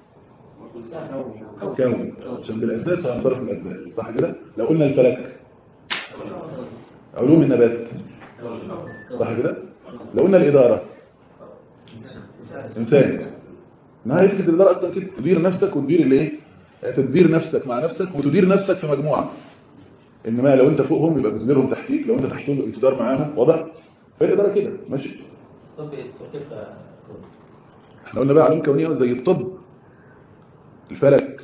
كوني عشان بالاساس هنصرف الابدان، صح كده؟ لو قلنا الفلك علوم النبات، صح كده؟ لو قلنا الاداره انسان. نهايه فكره الاداره اصلا كده تدير نفسك وتدير الايه؟ تدير نفسك مع نفسك وتدير نفسك في مجموعه. انما لو انت فوقهم يبقى بتديرهم تحتيك، لو انت تحتهم يبقى بتدار معاهم. واضح؟ فالاداره كده ماشي. طب كيف احنا قلنا بقى علوم كونيه زي الطب، الفلك.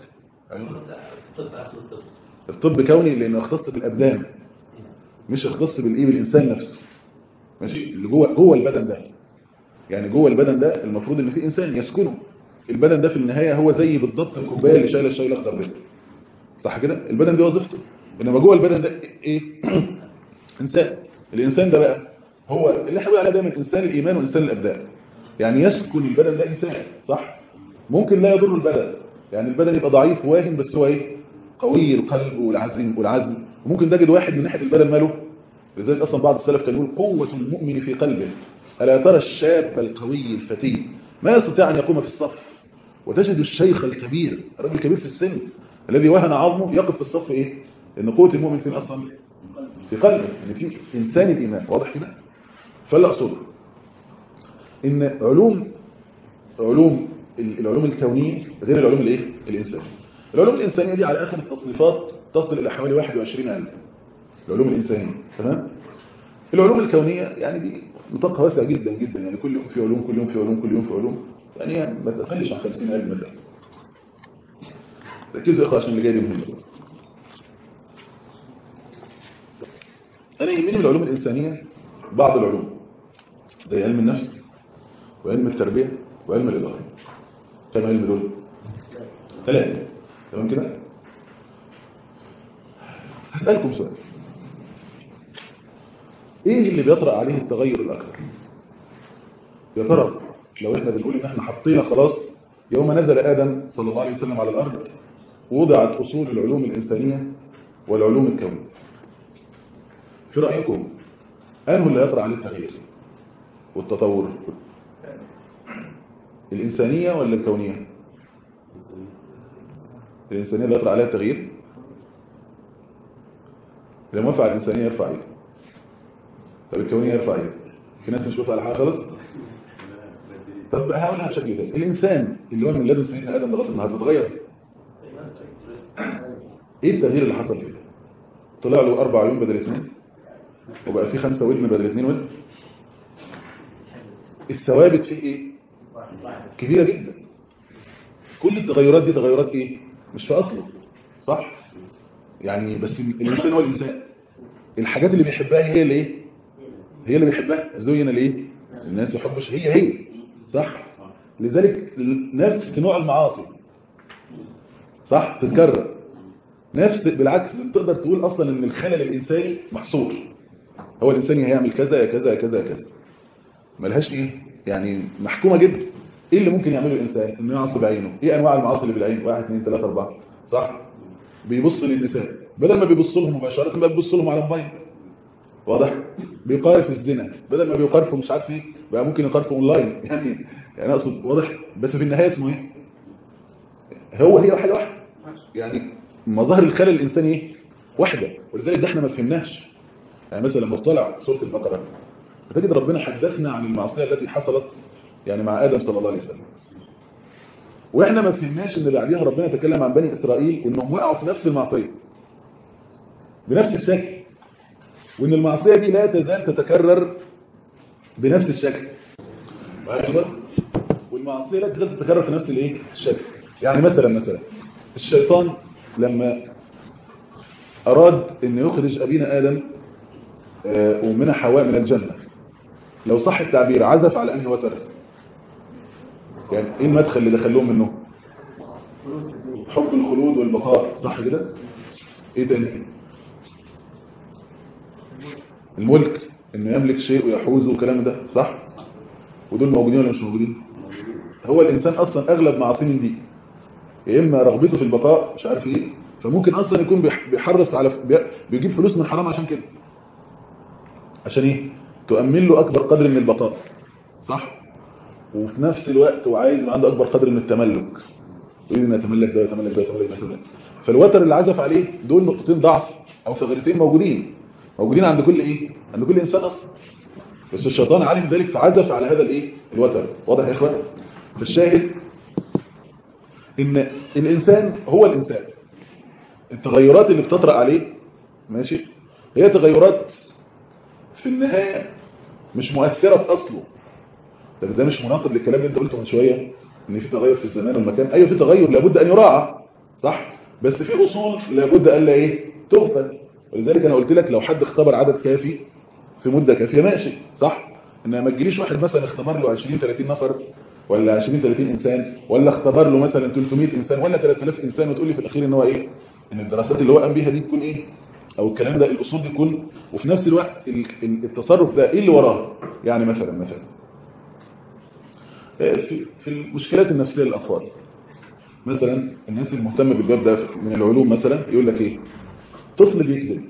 الطب كوني لانه يختص بالابدان مش يختص بالايه؟ بالانسان نفسه. ماشي؟ اللي جوه البدن ده. يعني جوه البدن ده المفروض ان في انسان يسكنه. البدن ده في النهايه هو زي بالضبط الكوبايه اللي شايله الشاي الاخضر ده، صح كده؟ البدن ده وظيفته. انما جوه البدن ده ايه؟ انسان. الانسان ده بقى هو اللي احنا بنقول عليه دايما انسان الايمان وانسان الابدان. يعني يسكن البدن ده انسان، صح؟ ممكن لا يضر البدن، يعني البدن يبقى ضعيف واهن بس هو ايه؟ قوي القلب والعزم. وممكن تجد واحد من ناحيه البدن ماله. لذلك اصلا بعض السلف كان يقول قوه المؤمن في قلبه. الا ترى الشاب القوي الفتي ما يستطيع ان يقوم في الصف، وتجد الشيخ الكبير الرجل الكبير في السن الذي وهن عظمه يقف في الصف ايه؟ لان قوه المؤمن فين اصلا؟ في قلبه، يعني في انسان الايمان. واضح كده؟ فلا اقصد ان العلوم الكونيه غير العلوم الايه؟ الانسانيه. العلوم الانسانيه دي على اخر التصنيفات تصل الى حوالي 21 علم. العلوم الانسانيه تمام. العلوم الكونيه يعني دي نطاقها واسع جدا جدا، يعني كل يوم في علوم، كل يوم في علوم، كل يوم في علوم، يعني ما تقلش عن 50 علم مثلا. ركزوا يا اخوه عشان اللي جاي دي مهم. انا يهمني من العلوم الانسانيه بعض العلوم زي علم النفس وعلم التربيه وعلم الاداره. كم علم دول؟ 3. تمام كده؟ هسألكم سؤال. ايه اللي بيطرأ عليه التغير الاكبر؟ يا ترى لو احنا بنقول ان احنا حطينا خلاص يوم نزل آدم صلى الله عليه وسلم على الأرض وضعت أصول العلوم الإنسانية والعلوم الكونية. في رأيكم أنه اللي يطرأ عليه التغيير والتطور؟ الإنسانية ولا الكونية؟ الإنسانية اللي يطرأ عليها التغيير. إذا موافق على الإنسانية يرفع ايده. طب الكونية يرفع ايده. في ناس مش موافقة على حاجة خالص. طب هقولها بشكل تاني، الإنسان اللي هو من لدن سيدنا آدم لغاية النهارده اتغير. إيه التغيير اللي حصل فيه؟ طلع له 4 عيون بدل 2 وبقى فيه 5 ودن بدل 2 ودن. الثوابت فيه إيه؟ كبيرة جدا. كل التغيرات دي تغيرات إيه؟ مش في أصله، صح؟ يعني بس الإنسان هو الإنسان، الحاجات اللي بيحبها هي اللي إيه؟ هي اللي بيحبها. زين ليه؟ الناس يحبش هي صح؟ لذلك نفس نوع المعاصي صح تتكرر، نفس بالعكس تقدر تقول اصلا ان الخلل الانساني محصور. هو الانساني هيعمل كذا يا كذا يا كذا يا كذا، ملهاش ايه يعني، محكومه جدا. ايه اللي ممكن يعمله الانسان؟ انه يعصي بعينه. ايه انواع المعاصي اللي بالعين؟ 1 2 3 4 صح؟ بيبص للنساء بدل ما بيبص لهم مباشره بقى بيبص لهم على موبايل، واضح؟ بيقارف الزنا بدل ما بيقارفه مش عارف ايه بقى ممكن يقارفه اونلاين. يعني اقصد واضح، بس في النهايه اسمه ايه؟ هي حاجه واحده. يعني مظاهر الخلل الانساني ايه؟ واحده. ولذلك ده احنا ما فهمناش. يعني مثلا لما طلع سوره البقره فتجد ربنا حدثنا عن المعصيه التي حصلت يعني مع ادم صلى الله عليه وسلم، واحنا ما فهمناش ان اللي بعديها ربنا تكلم عن بني اسرائيل انهم وقعوا في نفس المعصيه بنفس الشكل، وان المعصيه دي لا تزال تتكرر بنفس الشكل، والمعصيه لا تزال تتكرر في نفس الايه الشكل. يعني مثلا الشيطان لما اراد ان يخرج ابينا ادم ومنها حواء من الجنه، لو صح التعبير عزف على انهي وتر؟ يعني ايه المدخل اللي دخلهم منه؟ حب الخلود والبقاء، صح كده؟ ايه تاني؟ الملك، انه يملك شيء ويحوزه والكلام ده، صح؟ ودول موجودين ولا مش موجودين؟ هو الانسان اصلا اغلب معاصيه من دي، يا اما رغبته في البقاء مش عارف ايه، فممكن اصلا يكون بيحرص على بيجيب فلوس من حرام عشان كده، عشان ايه؟ تؤمن له اكبر قدر من البقاء، صح؟ وفي نفس الوقت وعايز يبقى عنده اكبر قدر من التملك، يريد ان يتملك ده يتملك ده يتملك ده. فالوتر اللي عزف عليه دول نقطتين ضعف او ثغرتين موجودين عند كل ايه؟ عند كل انسان اصلا، بس الشيطان عالم ذلك فعزف على هذا الايه؟ الوتر. واضح يا اخوان؟ فالشاهد ان الانسان هو الانسان، التغيرات اللي بتطرأ عليه ماشي هي تغيرات في النهايه مش مؤثره في اصله. ده مش مناقض للكلام اللي انت قلته من شويه ان في تغير في الزمان والمكان. ايوه في تغير لابد ان يراعى، صح؟ بس في اصول لابد الا ايه؟ تغفل. ولذلك انا قلت لك لو حد اختبر عدد كافي في مده كافيه ماشي، صح؟ انما ما تجيليش واحد مثلا اختبر له 20 30 نفر ولا 20 30 انسان، ولا اختبر له مثلا 300 انسان ولا 3000 انسان وتقول لي في الاخير ان هو ايه؟ ان الدراسات اللي هو قام بيها دي تكون ايه؟ او الكلام ده الاصول دي تكون، وفي نفس الوقت التصرف ده ايه اللي وراه؟ يعني مثلا في المشكلات النفسيه للاطفال مثلا، الناس المهتمه بالباب ده من العلوم مثلا يقول لك ايه؟ طفل بيكذب،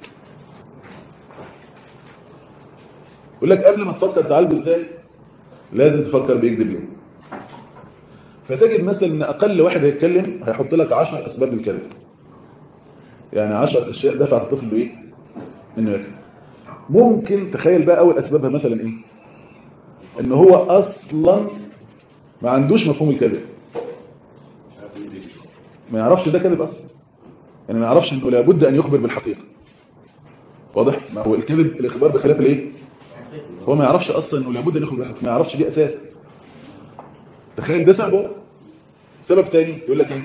يقول لك قبل ما تفكر تعالجه ازاي لازم تفكر بيكذب ليه. فتجد مثلا ان اقل واحد هيتكلم هيحط لك 10 اسباب للكذب، يعني 10 اشياء دفعت الطفل بايه؟ انه يكذب. ممكن تخيل بقى اول اسبابها مثلا ايه؟ ان هو اصلا ما عندوش مفهوم الكذب، ما يعرفش ده كذب اصلا، يعني ما يعرفش انه لابد ان يخبر بالحقيقه. واضح؟ ما هو الكذب الاخبار بخلاف الايه؟ هو ما يعرفش اصلا انه لابد ان يخبر بالحقيقه، ما يعرفش دي اساس. تخيل ده سبب. سبب تاني يقول لك ايه؟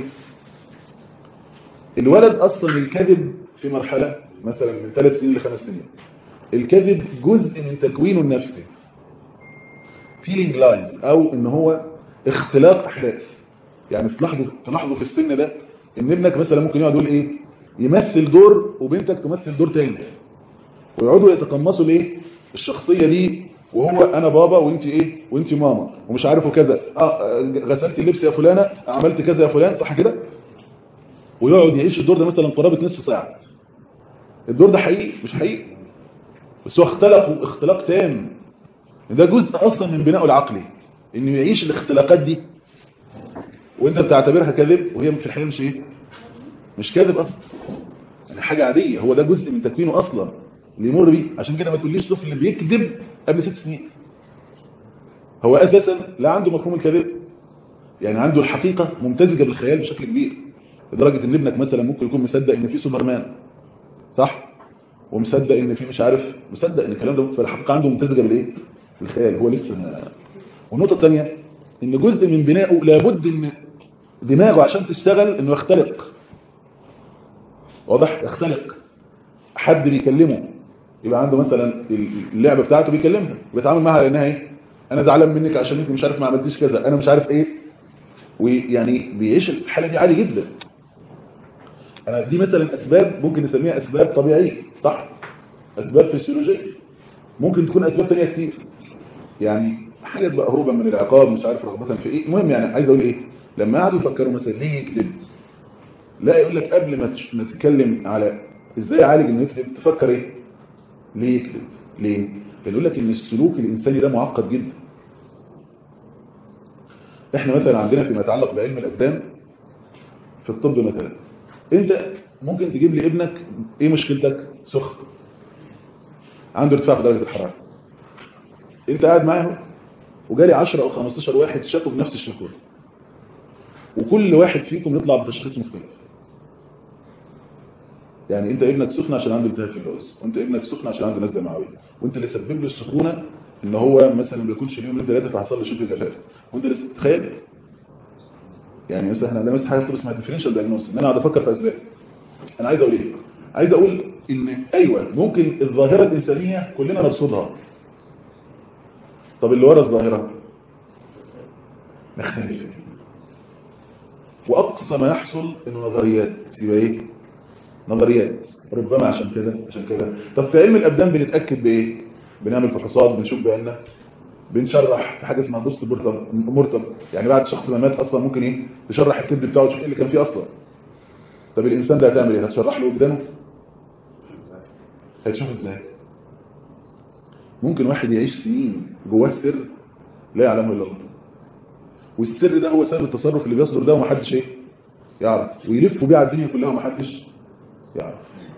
الولد اصلا الكذب في مرحله مثلا من 3 سنين ل5 سنين، الكذب جزء من تكوينه النفسي، فيلينج لايز، او ان هو اختلاق احداث. يعني تلاحظوا في السن ده ان ابنك مثلا ممكن يقعد يقول ايه؟ يمثل دور وبنتك تمثل دور تاني، ويقعدوا يتقمصوا الايه؟ الشخصيه دي وهو انا بابا وانت ايه وانت ماما ومش عارف وكذا، غسلت اللبس يا فلانه، عملت كذا يا فلان، صح كده؟ ويقعد يعيش الدور ده مثلا قرابه نصف ساعه. الدور ده حقيقي مش حقيقي، بس هو اختلاق تام. ده جزء اصلا من بنائه العقلي، انه يعيش الاختلاقات دي وانت بتعتبرها كذب، وهي في الحقيقه مش ايه، مش كذب اصلا، يعني حاجه عاديه. هو ده جزء من تكوينه اصلا اللي يمر بيه. عشان كده ما تقوليش طفل اللي بيكذب قبل 6 سنين، هو اساسا لا عنده مفهوم الكذب، يعني عنده الحقيقه ممتزجه بالخيال بشكل كبير، لدرجه ان ابنك مثلا ممكن يكون مصدق ان في سوبرمان، صح؟ ومصدق ان في مش عارف، مصدق ان الكلام ده في الحقيقه عنده ممتزجه بالايه، بالخيال. هو لسه والنقطه الثانيه ان جزء من بنائه لابد ان دماغه عشان تشتغل انه يختلق. واضح؟ يختلق. حد بيكلمه يبقى عنده مثلا اللعبه بتاعته بيكلمها وبيتعامل معها على انها ايه، انا زعلان منك عشان انت مش عارف ما عملتيش كذا، انا مش عارف ايه، ويعني بيعيش الحاله دي عادي جدا. انا دي مثلا اسباب ممكن نسميها اسباب طبيعيه، صح؟ اسباب فسيولوجيه. ممكن تكون اسباب ثانيه كتير، يعني حاجات بقى هروبا من العقاب، مش عارف رغبه في ايه. المهم يعني عايز اقول ايه، لما قعدوا يفكروا مثلا ليه يكذب، لا يقول لك قبل ما تتكلم على ازاي يعالج انه يكذب، تفكر ايه ليه يكذب. ليه؟ يقول لك ان السلوك الانساني ده معقد جدا. احنا مثلا عندنا فيما يتعلق بعلم الابدان في الطب مثلا، انت ممكن تجيب لي ابنك ايه مشكلتك، سخن، عنده ارتفاع في درجه الحراره، انت قاعد معاه وجالي 10 او 15 واحد شافوا بنفس الشكوى، وكل واحد فيكم يطلع بتشخيص مختلف. يعني انت ابنك سخن عشان عنده التهاب في الراس، وانت ابنك سخن عشان عنده نزله معويه، وانت اللي سبب له السخونه ان هو مثلا ما بياكلش اليوم من 3 فحصل له شبه جفاف، وانت اللي تخيل. يعني مثلا احنا عندنا مثلا حاجه اسمها ديفرنشال دايجنوستس، ان انا قاعد افكر في اسباب. انا عايز اقول ايه، عايز اقول ان ايوه ممكن الظاهره الانسانيه كلنا نرصدها، طب اللي ورا الظاهره نختلف. واقصى ما يحصل انه نظريات، يبقى ايه، نظريات، ربما عشان كده عشان كده. طب في علم الابدان بنتاكد بايه، بنعمل فحوصات، بنشوف بعيننا، بنشرح في حاجه اسمها بوست مورتم، يعني بعد الشخص ما مات اصلا ممكن ايه تشرح الكبد بتاعه تشوف ايه اللي كان فيه اصلا. طب الانسان ده هتعمل ايه، هتشرح له وجدانه، هتشوف ازاي؟ ممكن واحد يعيش سنين جواه سر لا يعلمه الا الله، والسر ده هو سبب التصرف اللي بيصدر ده ومحدش ايه يعرف، ويلفوا بيه على الدنيا كلها ومحدش يعرف.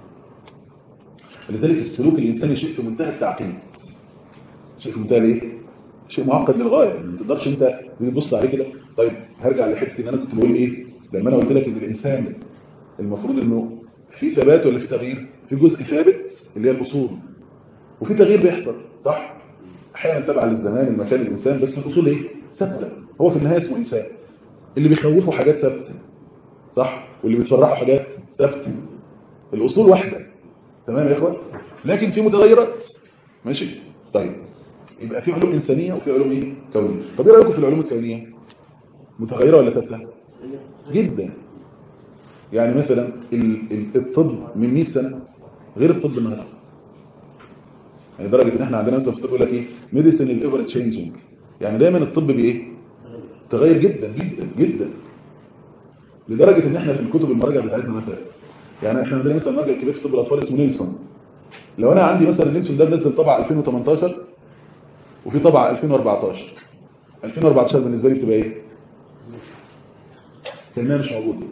لذلك السلوك الانساني شيء في منتهى التعقيد، شيء في منتهى الايه، شيء معقد للغايه، ما تقدرش انت تبص عليه كده. طيب هرجع لحته ان انا كنت بقول ايه لما انا قلت لك ان الانسان المفروض انه في ثبات ولا في تغيير، في جزء ثابت اللي هي الاصول، وفي تغيير بيحصل، صح؟ احيانا تبع للزمان المكان الانسان، بس الاصول ايه، ثابته. هو في النهايه اسمه انسان، اللي بيخوفه حاجات ثابته، صح؟ واللي بتفرحه حاجات ثابته، الاصول واحده. تمام يا اخوان؟ لكن في متغيرات، ماشي؟ طيب يبقى في علوم انسانيه وفي علوم ايه، كونيه. طب ايه رايكم في العلوم الكونيه، متغيره ولا ثابته؟ جدا. يعني مثلا الطب من 100 سنه غير الطب النهارده، يعني لدرجه ان احنا عندنا مثلا في الطب يقول لك ايه، ميديسن الايفر تشينجينج، يعني دايما الطب بايه، تغير جدا جدا جدا، لدرجه ان احنا في الكتب المراجع بتاعتنا مثلا، يعني احنا عندنا مثلا مرجع كبير في طب الاطفال اسمه نيلسون. لو انا عندي مثلا نيلسون ده نزل طبعه 2018 وفي طبعه 2014، 2014 بالنسبه لي بتبقى ايه، كانها مش موجوده،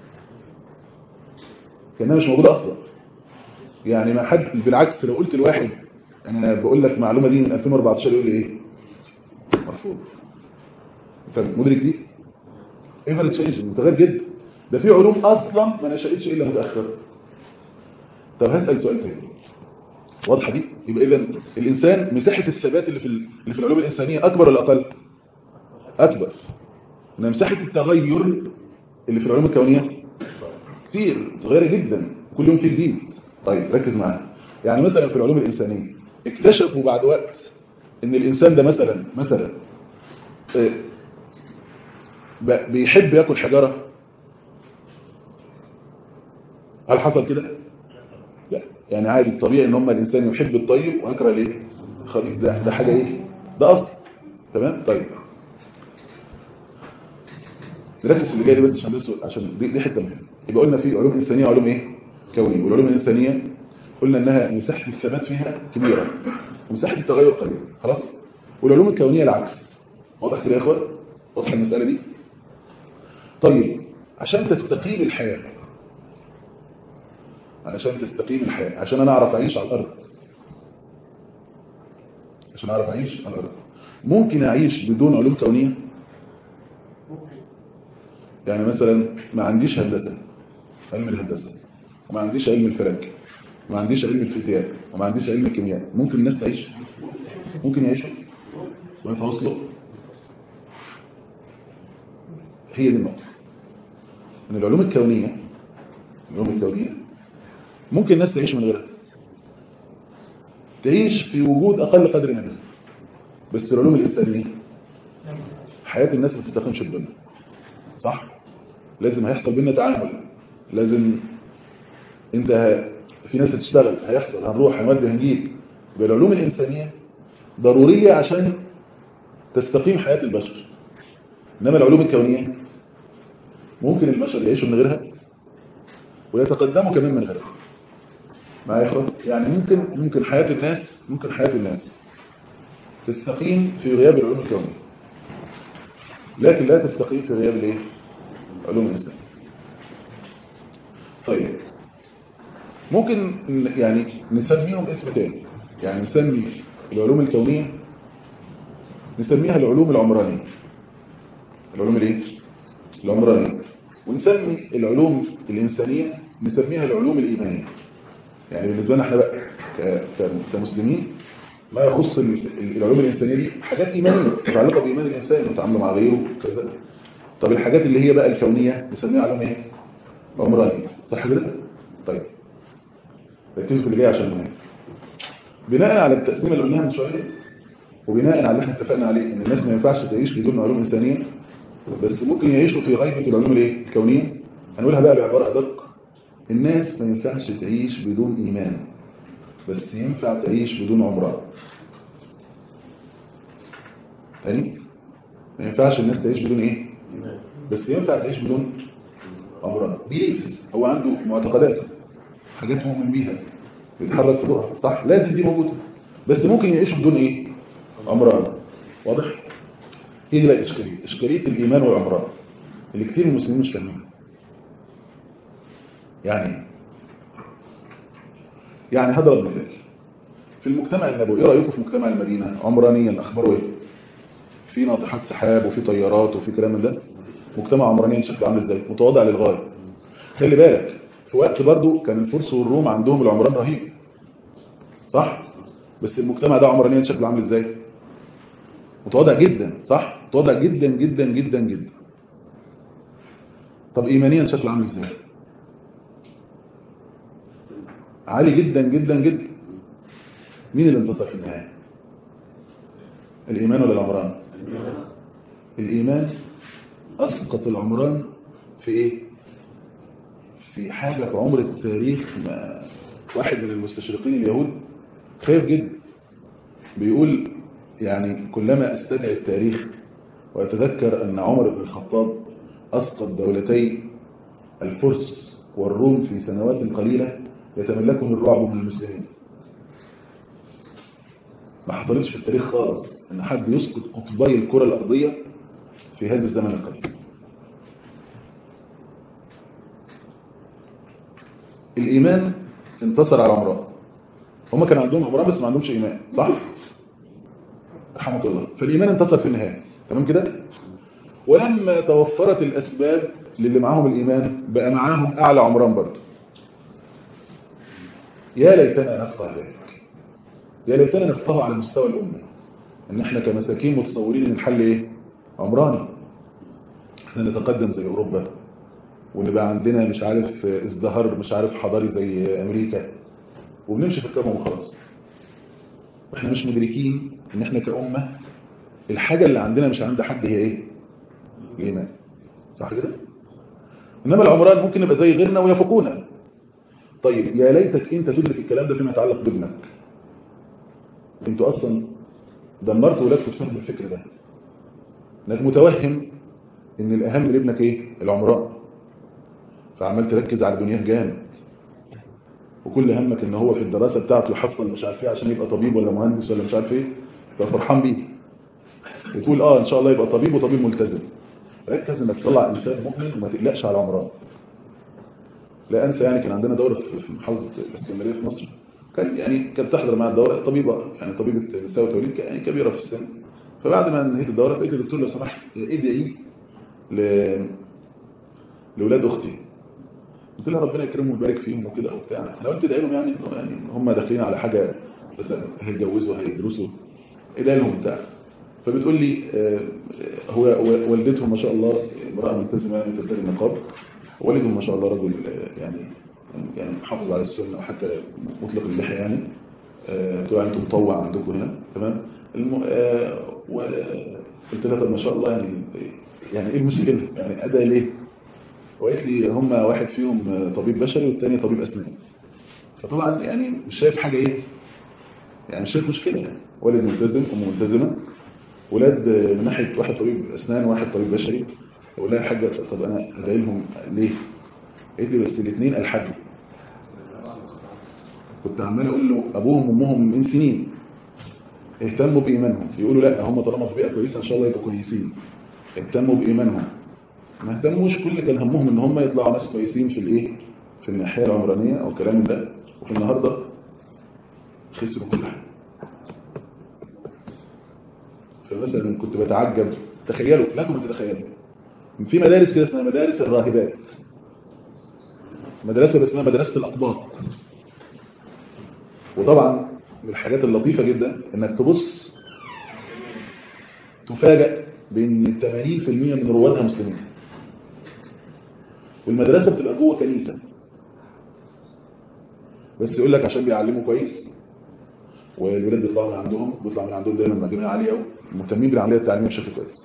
كانها مش موجوده اصلا. يعني ما حد، بالعكس لو قلت لواحد انا بقول لك معلومه دي من 2014 يقول لي ايه، مرفوض. انت مدرك دي ايفر تشينج، متغير جدا، ده في علوم اصلا ما نشأتش الا متاخر. طب هسال سؤال تاني، واضحه دي؟ يبقى اذا الانسان مساحه الثبات اللي في العلوم الانسانيه اكبر ولا اقل؟ اكبر. ان مساحه التغير اللي في العلوم الكونيه كتير، متغيره جدا، كل يوم في جديد. طيب ركز معايا، يعني مثلا في العلوم الانسانيه اكتشفوا بعد وقت ان الانسان ده مثلا آه، بيحب ياكل حجاره. هل حصل كده؟ لا، يعني عادي الطبيعي ان هم الانسان يحب الطيب ويكره الايه، خبيث، ده حاجه ايه، ده اصل. تمام. طيب نركز في اللي جاي بس عشان دي حته مهمه. يبقى قلنا في علوم انسانيه وعلوم ايه كونيه. والعلوم الانسانيه قلنا انها مساحه الثبات فيها كبيره ومساحه التغير قليله، خلاص. والعلوم الكونيه العكس. واضح كده يا اخوان؟ واضحه المساله دي؟ طيب عشان تستقيم الحياه، عشان انا اعرف اعيش على الارض، ممكن اعيش بدون علوم كونيه. يعني مثلا ما عنديش هندسه، علم الهندسه، وما عنديش علم الفلك، وما عنديش علم الفيزياء، وما عنديش علم الكيمياء، ممكن الناس تعيش؟ ممكن يعيشوا ويتواصلوا. هي دي النقطه، ان العلوم الكونيه ممكن الناس تعيش من غيرها، تعيش في وجود اقل قدر منها. بس العلوم الانسانيه حياه الناس ما تستقيمش بدونها، صح؟ لازم هيحصل بينا تعامل، لازم انت في ناس هتشتغل، هيحصل، هنروح هنودي هنجيب. بالعلوم الانسانيه ضروريه عشان تستقيم حياه البشر. انما العلوم الكونيه ممكن البشر يعيشوا من غيرها ويتقدموا كمان من غيرها. معايا يا اخوان؟ يعني ممكن حياه الناس تستقيم في غياب العلوم الكونيه، لكن لا تستقيم في غياب الايه؟ علوم الانسان. طيب ممكن يعني نسميهم اسم تاني، يعني نسمي العلوم الكونيه نسميها العلوم العمرانيه. العلوم الايه؟ العمرانيه. ونسمي العلوم الانسانيه نسميها العلوم الايمانيه. يعني بالنسبه لنا احنا بقى كمسلمين ما يخص العلوم الانسانيه دي حاجات ايمانيه متعلقه بايمان الانسان وتعامله مع غيره وكذا. طب الحاجات اللي هي بقى الكونيه نسميها علوم ايه؟ عمرانيه، صح كده؟ طيب ركزوا في اللي جاي عشان مهم. بناء على التقسيمه اللي قلناها من شويه، وبناء على اللي احنا اتفقنا عليه ان الناس ما ينفعش تعيش بدون علوم انسانيه، بس ممكن يعيشوا في غيبه العلوم الايه؟ الكونيه. هنقولها بقى بعباره ادق: الناس ما ينفعش تعيش بدون ايمان، بس ينفع تعيش بدون عمران. يعني ما ينفعش الناس تعيش بدون ايه؟ بس ينفع تعيش بدون عمران. بيليفز، هو عنده معتقدات، حاجات مؤمن بيها، بيتحرك في ضوءها، صح؟ لازم دي موجوده، بس ممكن يعيش بدون ايه؟ عمران. واضح؟ هي دي بقى اشكاليه الايمان والعمران اللي كتير من المسلمين مش فاهمينها. يعني هضرب مثال في المجتمع النبوي. ايه رايكم في مجتمع المدينه عمرانيا؟ اخباره ايه؟ في ناطحات سحاب وفي طيارات وفي كلام من ده. مجتمع عمرانيا شكله عامل ازاي؟ متواضع للغايه. خلي بالك في وقت برضو كان الفرس والروم عندهم العمران رهيب، صح؟ بس المجتمع ده عمرانيا شكله عامل ازاي؟ متواضع جدا، صح؟ متواضع جدا جدا جدا جدا. طب ايمانيا شكله عامل ازاي؟ عالي جدا جدا جدا. مين اللي انتصر في النهايه؟ الايمان ولا العمران؟ الايمان اسقط العمران في ايه؟ في حاجه في عمر التاريخ. ما واحد من المستشرقين اليهود خايف جدا، بيقول يعني كلما استدعي التاريخ وأتذكر أن عمر بن الخطاب أسقط دولتي الفرس والروم في سنوات قليلة يتملكهم الرعب من المسلمين. ما حصلتش في التاريخ خالص أن حد يسقط قطبي الكرة الأرضية في هذا الزمن القليل. الإيمان انتصر على العمران. هم كان عندهم عمران بس ما عندهمش إيمان، صح؟ رحمة الله. فالإيمان انتصر في النهاية، تمام كده؟ ولما توفرت الأسباب للي معاهم الإيمان بقى معاهم أعلى عمران برضه. يا ليتنا نفقه ذلك، يا ليتنا نفقه على مستوى الأمة، إن إحنا كمساكين متصورين إن الحل إيه؟ عمراني. إحنا نتقدم زي أوروبا، ونبقى عندنا مش عارف ازدهار مش عارف حضاري زي أمريكا، وبنمشي في الكرم وخلاص. وإحنا مش مدركين إن إحنا كأمة الحاجة اللي عندنا مش عند حد هي إيه؟ الإيمان، صح كده؟ إنما العمران ممكن نبقى زي غيرنا ويفوقونا. طيب يا ليتك أنت تدرك الكلام ده فيما يتعلق بابنك. انتوا اصلا دمرتوا ولادكم بسبب الفكر ده، انك متوهم ان الاهم لابنك ايه؟ العمران، فعمال تركز على دنياه جامد، وكل همك ان هو في الدراسه بتاعته يحصل مش عارف ايه عشان يبقى طبيب ولا مهندس ولا مش عارف ايه، تبقى فرحان بيه وتقول ان شاء الله يبقى طبيب وطبيب ملتزم. ركز انك تطلع انسان مؤمن وما تقلقش على عمران. لا انسى يعني كان عندنا دوره في محافظه الاسكندريه في مصر، كانت تحضر مع الدوره طبيبه، يعني طبيبه نساء وتوليد يعني كبيره في السن. فبعد ما انهيت الدوره قلت للدكتور لو سمحت ادعي لاولاد اختي. قلت لها ربنا يكرمهم ويبارك فيهم وكده وبتاع، انا قلت ادعي لهم يعني هم داخلين على حاجه مثلا هيتجوزوا هيدرسوا، ادعي لهم بتاع. فبتقول لي هو والدتهم ما شاء الله امراه ملتزمه يعني ترتدي النقاب، والدهم ما شاء الله رجل يعني محافظ على السنه وحتى مطلق اللحيه يعني. قلت له انتم مطوع عندكم هنا تمام. قلت لها طب ما شاء الله يعني ايه المشكله يعني ادعي ليه؟ وقالت لي هم واحد فيهم طبيب بشري والثاني طبيب اسنان. فطبعا يعني مش شايف حاجه ايه يعني، مش شايف مشكله يعني، والد ملتزم ام ملتزمه، ولاد من ناحيه واحد طبيب اسنان وواحد طبيب بشري. اقول لها يا حاجه طب انا ادعي لهم ليه؟ قالت لي بس الاثنين الحدوا. كنت عمال اقول له ابوهم وامهم من سنين اهتموا بايمانهم، يقولوا لا هم طالما في بيئه كويسه ان شاء الله يبقوا كويسين، اهتموا بايمانهم، ما اهتموش كل كان همهم ان هم يطلعوا ناس كويسين في الايه، في الناحيه العمرانيه او الكلام ده. وفي النهارده خسروا كل حاجه. فمثلا كنت بتعجب، تخيلوا لكم تتخيلوا في مدارس كده اسمها مدارس الراهبات، مدرسه اسمها مدرسه الاقباط. وطبعا من الحاجات اللطيفه جدا انك تبص تفاجئ بان 80% من روادها مسلمين، والمدرسه بتبقى جوه كنيسه، بس يقول لك عشان بيعلموا كويس والولاد بيطلعوا من عندهم دايما مجاميع عاليه قوي، مهتمين بالعمليه التعليميه بشكل كويس.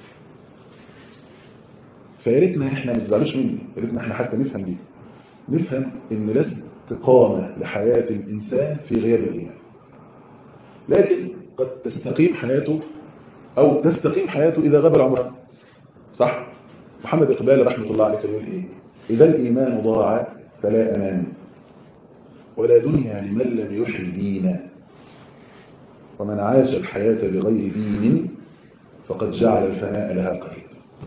فيا ريتنا احنا ما تزعلوش مني، يا ريتنا احنا حتى نفهم دي، نفهم ان لا استقامه لحياه الانسان في غياب الايمان، لكن قد تستقيم حياته او تستقيم حياته اذا غاب العمران. صح؟ محمد اقبال رحمه الله عليه يقول ايه؟ اذا الايمان ضاع فلا امان ولا دنيا لمن لم يحي دينا، ومن عاش الحياه بغير دين فقد جعل الفناء لها قريب.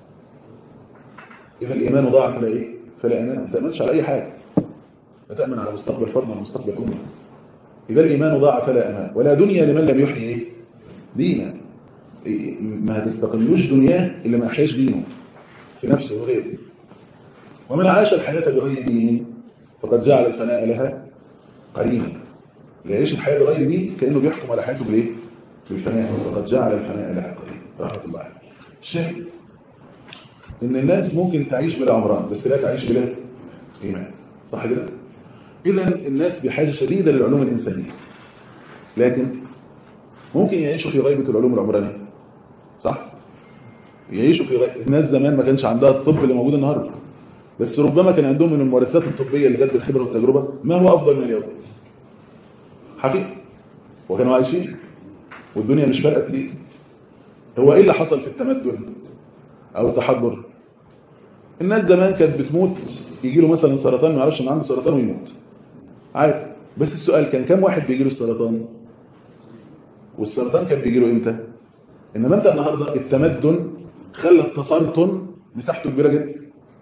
إذا الإيمان ضاع فلا إيه؟ فلا إيمان، ما تأمنش على أي حاجة، لا تأمن على مستقبل فرد ولا مستقبل أمة. إذا الإيمان ضاع فلا أمان ولا دنيا لمن لم يحيي إيه؟ دينا. ما هتستقلوش دنياه إلا ما أحياش دينه في نفسه وغيره. ومن عاش الحياة بغير دين فقد جعل الفناء لها قرينا. اللي يعيش الحياة بغير دين كأنه بيحكم على حياته بالإيه؟ بالفناء، فقد جعل الفناء لها قرينا. رحمة الله عليه. الشاهد إن الناس ممكن تعيش بلا عمران بس لا تعيش بلا إيمان. صح كده؟ إذا الناس بحاجة شديدة للعلوم الإنسانية، لكن ممكن يعيشوا في غيبة العلوم العمرانية. صح؟ يعيشوا في غيبة. الناس زمان ما كانش عندها الطب اللي موجود النهاردة، بس ربما كان عندهم من الممارسات الطبية اللي جت بالخبرة والتجربة ما هو أفضل من اليوم. حقيقي. وكانوا عايشين والدنيا مش فارقة كتير. هو إيه اللي حصل في التمدن أو التحضر؟ الناس زمان كانت بتموت، يجي له مثلا سرطان، ما يعرفش ان عنده سرطان ويموت عادي. بس السؤال كان كم واحد بيجي له السرطان؟ والسرطان كان بيجي له امتى؟ انما انت النهارده التمدن خلى التسرطن مساحته كبيره جدا.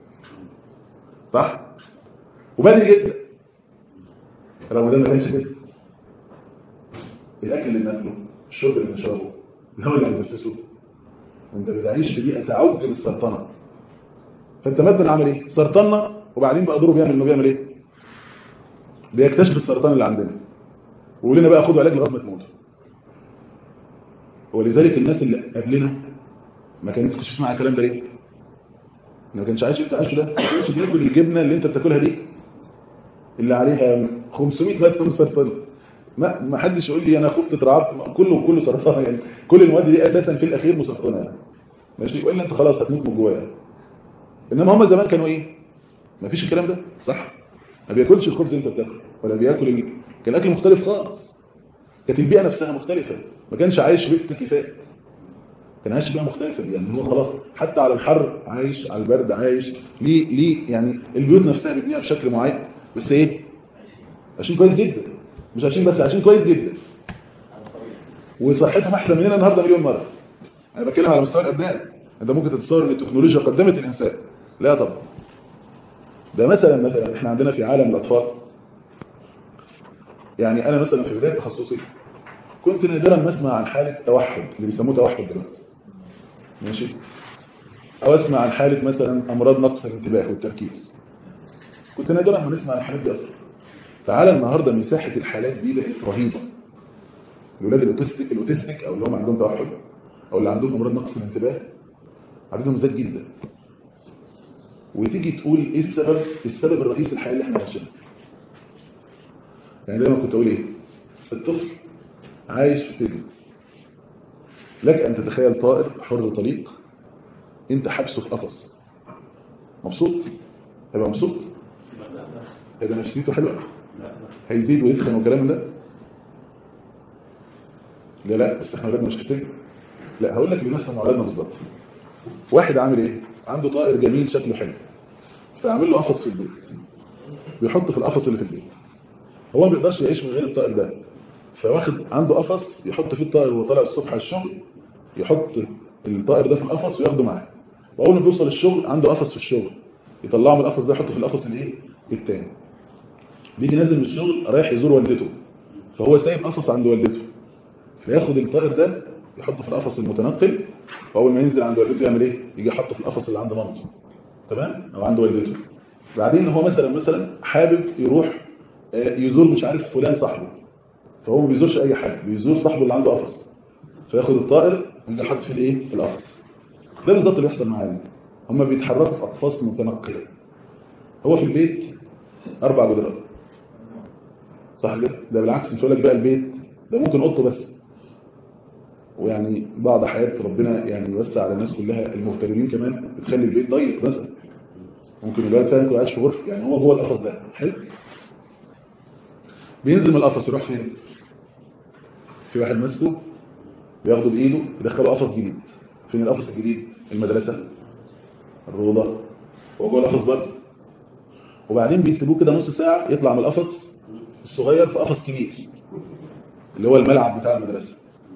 صح؟ وبدري جدا. رغم ده ما كانش كده. الاكل اللي بناكله، الشرب اللي بنشربه، الهواء اللي بنتنفسه، انت بتعيش في بيئه تعوج بالسرطانه. فالتمدن عمل ايه؟ سرطاننا وبعدين بقى دوره بيعمل ايه؟ بيكتشف السرطان اللي عندنا ويقول لنا بقى خدوا علاج لغايه ما تموتوا. ولذلك الناس اللي قبلنا ما كانتش تسمع الكلام ده ليه؟ ما كانش عايش انت عايشه ده، ما كانش بياكل الجبنه اللي انت بتاكلها دي اللي عليها 500 ماده من سرطان. ما حدش يقول لي انا خفت اترعبت، كله سرطان يعني، كل المواد دي اساسا في الاخير مسرطنه يعني. ماشي، والا انت خلاص هتموت من جواها. انما هم زمان كانوا ايه؟ ما فيش الكلام ده. صح؟ ما بياكلش الخبز اللي انت بتاكله ولا بياكل كان الاكل مختلف خالص. كانت البيئه نفسها مختلفه، ما كانش عايش بيئه تكييفات، كان عايش بيئه مختلفه. يعني هو خلاص حتى على الحر عايش، على البرد عايش، ليه يعني البيوت نفسها بيبنيها بشكل معين، بس ايه؟ عايشين كويس جدا، مش عايشين بس، عايشين كويس جدا، وصحتهم احسن مننا النهارده مليون مره. انا بتكلم على مستوى الابناء. انت ممكن تتصور ان التكنولوجيا قدمت الانسان؟ لا طبعا. ده مثلا احنا عندنا في عالم الاطفال، يعني انا مثلا في بدايه تخصصي كنت نادرا ما اسمع عن حاله توحد اللي بيسموه توحد دلوقتي، ماشي، او اسمع عن حاله مثلا امراض نقص الانتباه والتركيز، كنت نادرا ما نسمع عن الحالات دي اصلا. تعالى النهارده مساحه الحالات دي بقت رهيبه. الولاد الاوتستيك او اللي هم عندهم توحد او اللي عندهم امراض نقص الانتباه عددهم زاد جدا. وتيجي تقول ايه السبب؟ السبب الرئيسي الحقيقي اللي احنا عايشينه. يعني دايما كنت اقول ايه؟ الطفل عايش في سجن، لك ان تتخيل طائر حر طليق انت حابسه في قفص، مبسوط؟ هيبقى مبسوط؟ هيبقى نفسيته حلوه؟ هيزيد ويتخن وكلام ده؟ لا بس احنا ولادنا مش في سجن. لا هقول لك بنفس اولادنا بالظبط. واحد عامل ايه؟ عنده طائر جميل شكله حلو، فعامل له قفص في البيت، بيحط في القفص اللي في البيت. هو ما بيقدرش يعيش من غير الطائر ده، فواخد عنده قفص يحط فيه الطائر وهو طالع الصبح على الشغل، يحط الطائر ده في القفص وياخده معاه، واول ما بيوصل الشغل عنده قفص في الشغل، يطلعه من القفص ده يحطه في القفص الايه الثاني. بيجي نازل من الشغل رايح يزور والدته، فهو سايب قفص عند والدته، فياخد الطائر ده يحطه في القفص المتنقل، واول ما ينزل عند والدته يعمل ايه؟ يجي يحطه في القفص اللي عند مامته، تمام، او عند والدته. بعدين هو مثلا حابب يروح يزور مش عارف فلان صاحبه، فهو ما بيزورش اي حاجه، بيزور صاحبه اللي عنده قفص، فياخد الطائر ويجي حاطط في الايه في القفص. ده بالظبط اللي بيحصل معانا. هم بيتحركوا في اقفاص متنقله. هو في البيت 4 جدران، صح كده؟ ده بالعكس، مش هقول لك بقى البيت ده ممكن اوضته بس، ويعني بعض حياه ربنا يعني يوسع على الناس كلها، المغتربين كمان بتخلي البيت ضيق مثلا، ممكن الولد فعلا يكون عايش في غرفه، يعني هو جوه القفص ده حلو. بينزل من القفص يروح فين؟ في واحد ماسكه بياخده بايده يدخله قفص جديد. فين القفص الجديد؟ المدرسه، الروضه، هو جوه القفص برضه. وبعدين بيسيبوه كده نص ساعه يطلع من القفص الصغير في قفص كبير اللي هو الملعب بتاع المدرسه.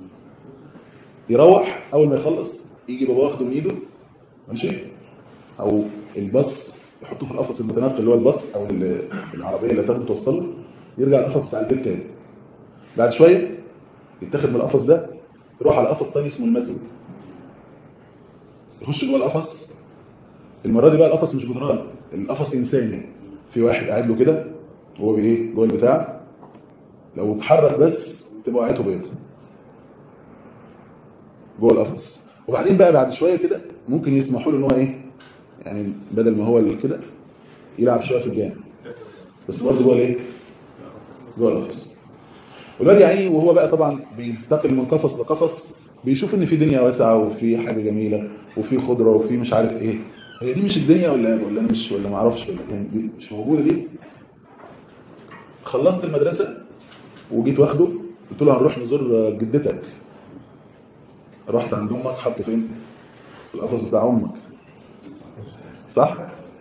يروح اول ما يخلص يجي بابا واخده من ايده، ماشي، او الباص يحطوه في القفص المتنقل اللي هو الباص او العربيه اللي تاخده توصله، يرجع القفص بتاع البيت تاني. بعد شويه يتاخد من القفص ده يروح على قفص ثاني اسمه المسجد، يخش جوه القفص. المره دي بقى القفص مش جدران، القفص انساني، في واحد قاعد له كده وهو بايه جوه البتاع، لو اتحرك بس تبقى وقعته بيض جوه القفص. وبعدين بقى بعد شويه كده ممكن يسمحوا له ان هو ايه، يعني بدل ما هو كده يلعب شويه في الجامع، بس برضه جوه الايه جوه القفص. والواد يعني وهو بقى طبعا بينتقل من قفص لقفص، بيشوف ان في دنيا واسعه وفي حاجه جميله وفي خضره وفي مش عارف ايه. هي دي مش الدنيا ولا انا مش ولا ما اعرفش، يعني دي مش موجوده دي. خلصت المدرسه وجيت واخده قلت له هنروح نزور جدتك. رحت عند امك، حطه فين؟ في القفص بتاع امك، صح؟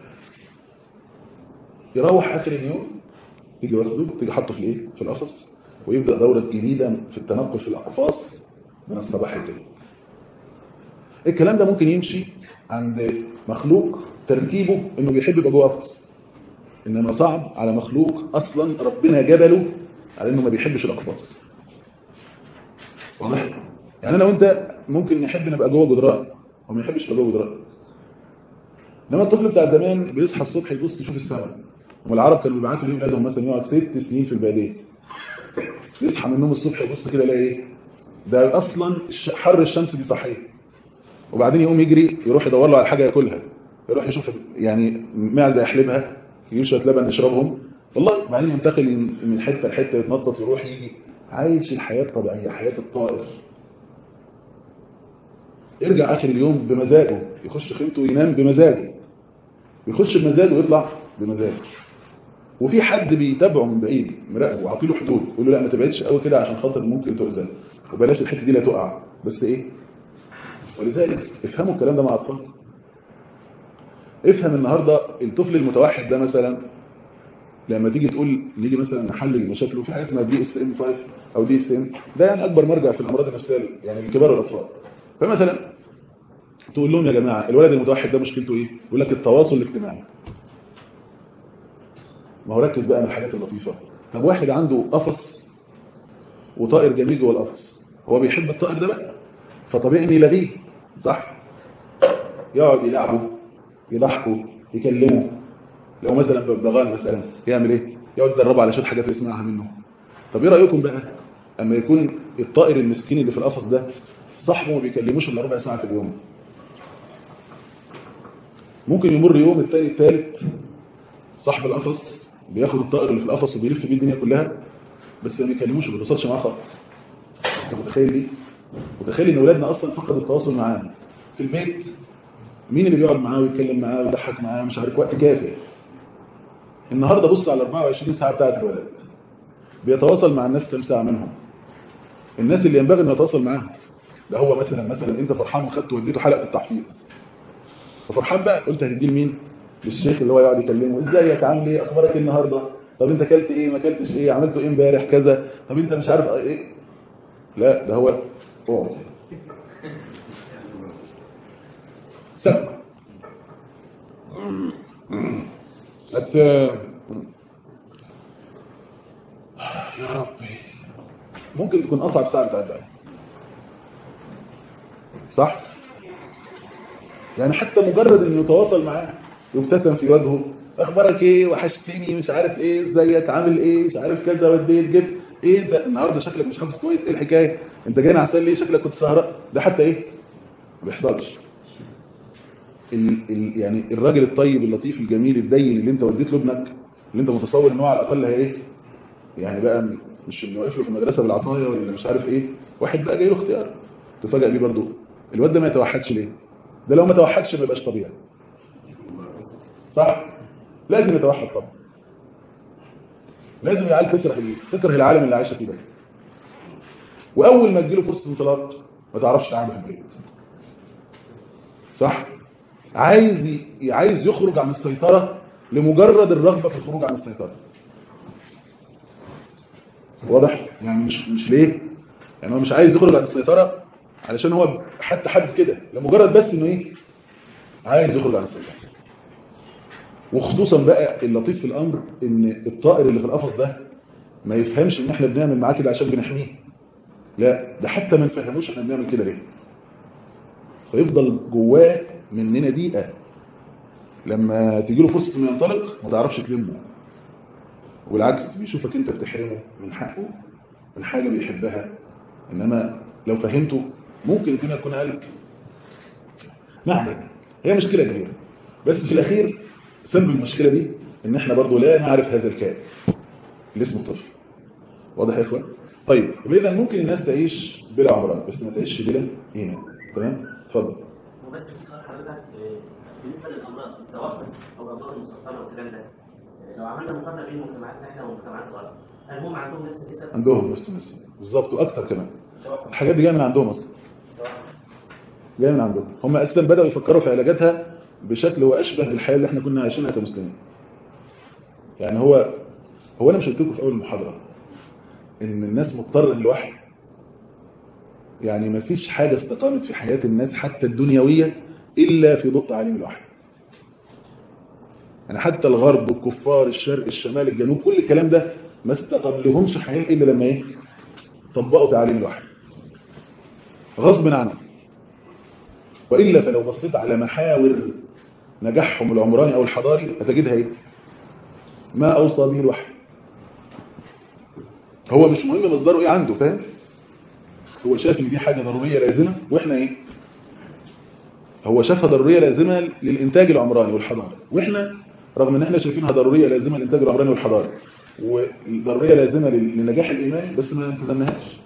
يروح اخر اليوم تيجي واخده تيجي حاطه في الايه في القفص، ويبدا دوره جديده في التنقل في الاقفاص من الصباح الليل. الكلام ده ممكن يمشي عند مخلوق تركيبه انه بيحب يبقى جوه قفص، انما صعب على مخلوق اصلا ربنا جبله على انه ما بيحبش الاقفاص. واضح؟ يعني انا وانت ممكن نحب نبقى جوه جدران وما يحبش يبقى جوه جدران. انما الطفل بتاع زمان بيصحى الصبح يبص يشوف السماء. والعرب كانوا بيبعتوا ليه اولادهم مثلا يقعد 6 سنين في الباديه، يصحى من النوم الصبح يبص كده يلاقي ايه؟ ده اصلا حر الشمس بيصحيه، وبعدين يقوم يجري يروح يدور له على حاجه ياكلها، يروح يشوف يعني معده يحلبها، يجيب شويه لبن يشربهم، والله. بعدين ينتقل من حته لحته يتنطط يروح يجي، عايش الحياه الطبيعيه حياه الطائر. يرجع اخر اليوم بمزاجه، يخش خيمته وينام بمزاجه، يخش بمزاجه ويطلع بمزاجه. وفي حد بيتابعه من بعيد مراقبه وعاطي له حدود، يقول له لا ما تبعدش قوي كده عشان خاطر ممكن تؤذى، وبلاش الحته دي لا تقع، بس ايه. ولذلك افهموا الكلام ده مع اطفالكم. افهم النهارده الطفل المتوحد ده مثلا لما تيجي تقول نيجي مثلا نحلل مشاكله في حاجه اسمها DSM-5 او DSM، ده يعني اكبر مرجع في الامراض النفسيه يعني الكبار والاطفال. فمثلا تقول لهم يا جماعه الولد المتوحد ده مشكلته ايه؟ يقول لك التواصل الاجتماعي. ما هو ركز بقى من الحاجات اللطيفه. طب واحد عنده قفص وطائر جميل جوه القفص، هو بيحب الطائر ده بقى، فطبيعي انه يلغيه، صح؟ يقعد يلعبه، يضحكه، يكلمه. لو مثلا ببغان مثلا يعمل ايه؟ يقعد يدربه على شويه حاجات يسمعها منه. طب ايه رايكم بقى اما يكون الطائر المسكين اللي في القفص ده صاحبه ما بيكلموش الا ربع ساعه في اليوم؟ ممكن يمر يوم الثاني الثالث صاحب القفص بياخد الطائر اللي في القفص وبيلف بيه الدنيا كلها، بس ما بيكلموش وما بيتواصلش معاه خالص. انت متخيل ليه؟ متخيل ان اولادنا اصلا فقدوا التواصل معانا في البيت؟ مين اللي بيقعد معاه ويتكلم معاه ويضحك معاه مش عارف وقت كافي؟ النهارده بص على 24 ساعه بتاعت الولد، بيتواصل مع الناس كام ساعه منهم؟ الناس اللي ينبغي انه يتواصل معاهم. ده هو مثلا انت فرحان وخدته وديته حلقه التحفيظ، ففرحان بقى قلت هتديه لمين؟ للشيخ اللي هو يقعد يكلمه ازيك عامل ايه اخبارك ايه النهارده، طب انت اكلت ايه ما اكلتش ايه عملته ايه امبارح كذا، طب انت مش عارف ايه. لا ده هو اقعد سمع يا ربي. ممكن تكون اصعب ساعه بتاعت ده، صح؟ يعني حتى مجرد انه يتواصل معاه، يبتسم في وجهه، اخبارك ايه وحشتني مش عارف ايه ازيك عامل ايه مش عارف كذا وديت جبت ايه ده النهارده شكلك مش حافظ كويس ايه الحكايه انت جاي عسل ليه شكلك كنت سهران، ده حتى ايه ما بيحصلش. يعني الراجل الطيب اللطيف الجميل الدين اللي انت وديت له ابنك، اللي انت متصور ان هو على الاقل هي ايه يعني بقى، مش انه واقف له في المدرسه بالعصايه ولا مش عارف ايه، واحد بقى جاي له اختيار تفاجئ بيه برضه. الواد ده ما يتوحدش ليه؟ ده لو ما توحدش ما يبقاش طبيعي، صح؟ لازم يتوحد طبعا، لازم العيال تكره العالم اللي عايشه فيه ده، واول ما تجيله فرصه انطلاق ما تعرفش تقعده في البيت، صح؟ عايز يخرج عن السيطره لمجرد الرغبه في الخروج عن السيطره. واضح؟ يعني مش ليه؟ يعني هو مش عايز يخرج عن السيطره علشان هو حتى حابب كده، لمجرد بس انه ايه؟ عايز يخرج عن السيطره. وخصوصا بقى اللطيف في الامر ان الطائر اللي في القفص ده ما يفهمش ان احنا بنعمل معاه كده عشان بنحميه، لا ده حتى ما نفهموش احنا بنعمل كده ليه، فيفضل جواه مننا دقيقه لما تيجي له فرصه انه ينطلق ما تعرفش تلمه، والعكس بيشوفك انت بتحرمه من حقه من حاجه بيحبها. انما لو فهمته ممكن الدنيا تكون قلب. نعم هي مشكله كبيره، بس في الاخير سبب المشكله دي ان احنا برضو لا نعرف هذا الكائن اللي اسمه الطفل. واضح يا اخوان؟ طيب اذا ممكن الناس تعيش بلا عمران بس ما تعيش بلا ايمان. تمام؟ اتفضل. وبس بصراحه حضرتك بالنسبه للامراض التوحد او الامراض المسرطنه والكلام ده، لو عملنا مقارنه بين مجتمعاتنا احنا ومجتمعات الغرب، هل هم عندهم نفس النسب؟ عندهم نفس النسب بالظبط واكثر كمان. الحاجات دي جايه من عندهم اصلا، جايه من عندهم. هم اساسا بداوا يفكروا في علاجاتها بشكل هو اشبه بالحياه اللي احنا كنا عايشينها كمسلمين. يعني هو انا مش قلت لكم في اول المحاضره ان الناس مضطره للوحي؟ يعني ما فيش حاجه استقامت في حياه الناس حتى الدنيويه الا في ضوء تعليم الوحي. يعني حتى الغرب والكفار الشرق الشمال الجنوب كل الكلام ده ما استقام لهمش حياه الا لما ايه؟ طبقوا تعليم الوحي غصب عنهم. والا فلو بصيت على محاور نجاحهم العمراني او الحضاري هتجدها ايه؟ ما اوصى به الوحي. هو مش مهم مصدره ايه عنده، فاهم؟ هو شايف ان دي حاجه ضروريه لازمه، واحنا ايه؟ هو شافها ضروريه لازمه للانتاج العمراني والحضاري، واحنا رغم ان احنا شايفينها ضروريه لازمه للانتاج العمراني والحضاري وضروريه لازمه للنجاح الايماني بس ما التزمناهاش.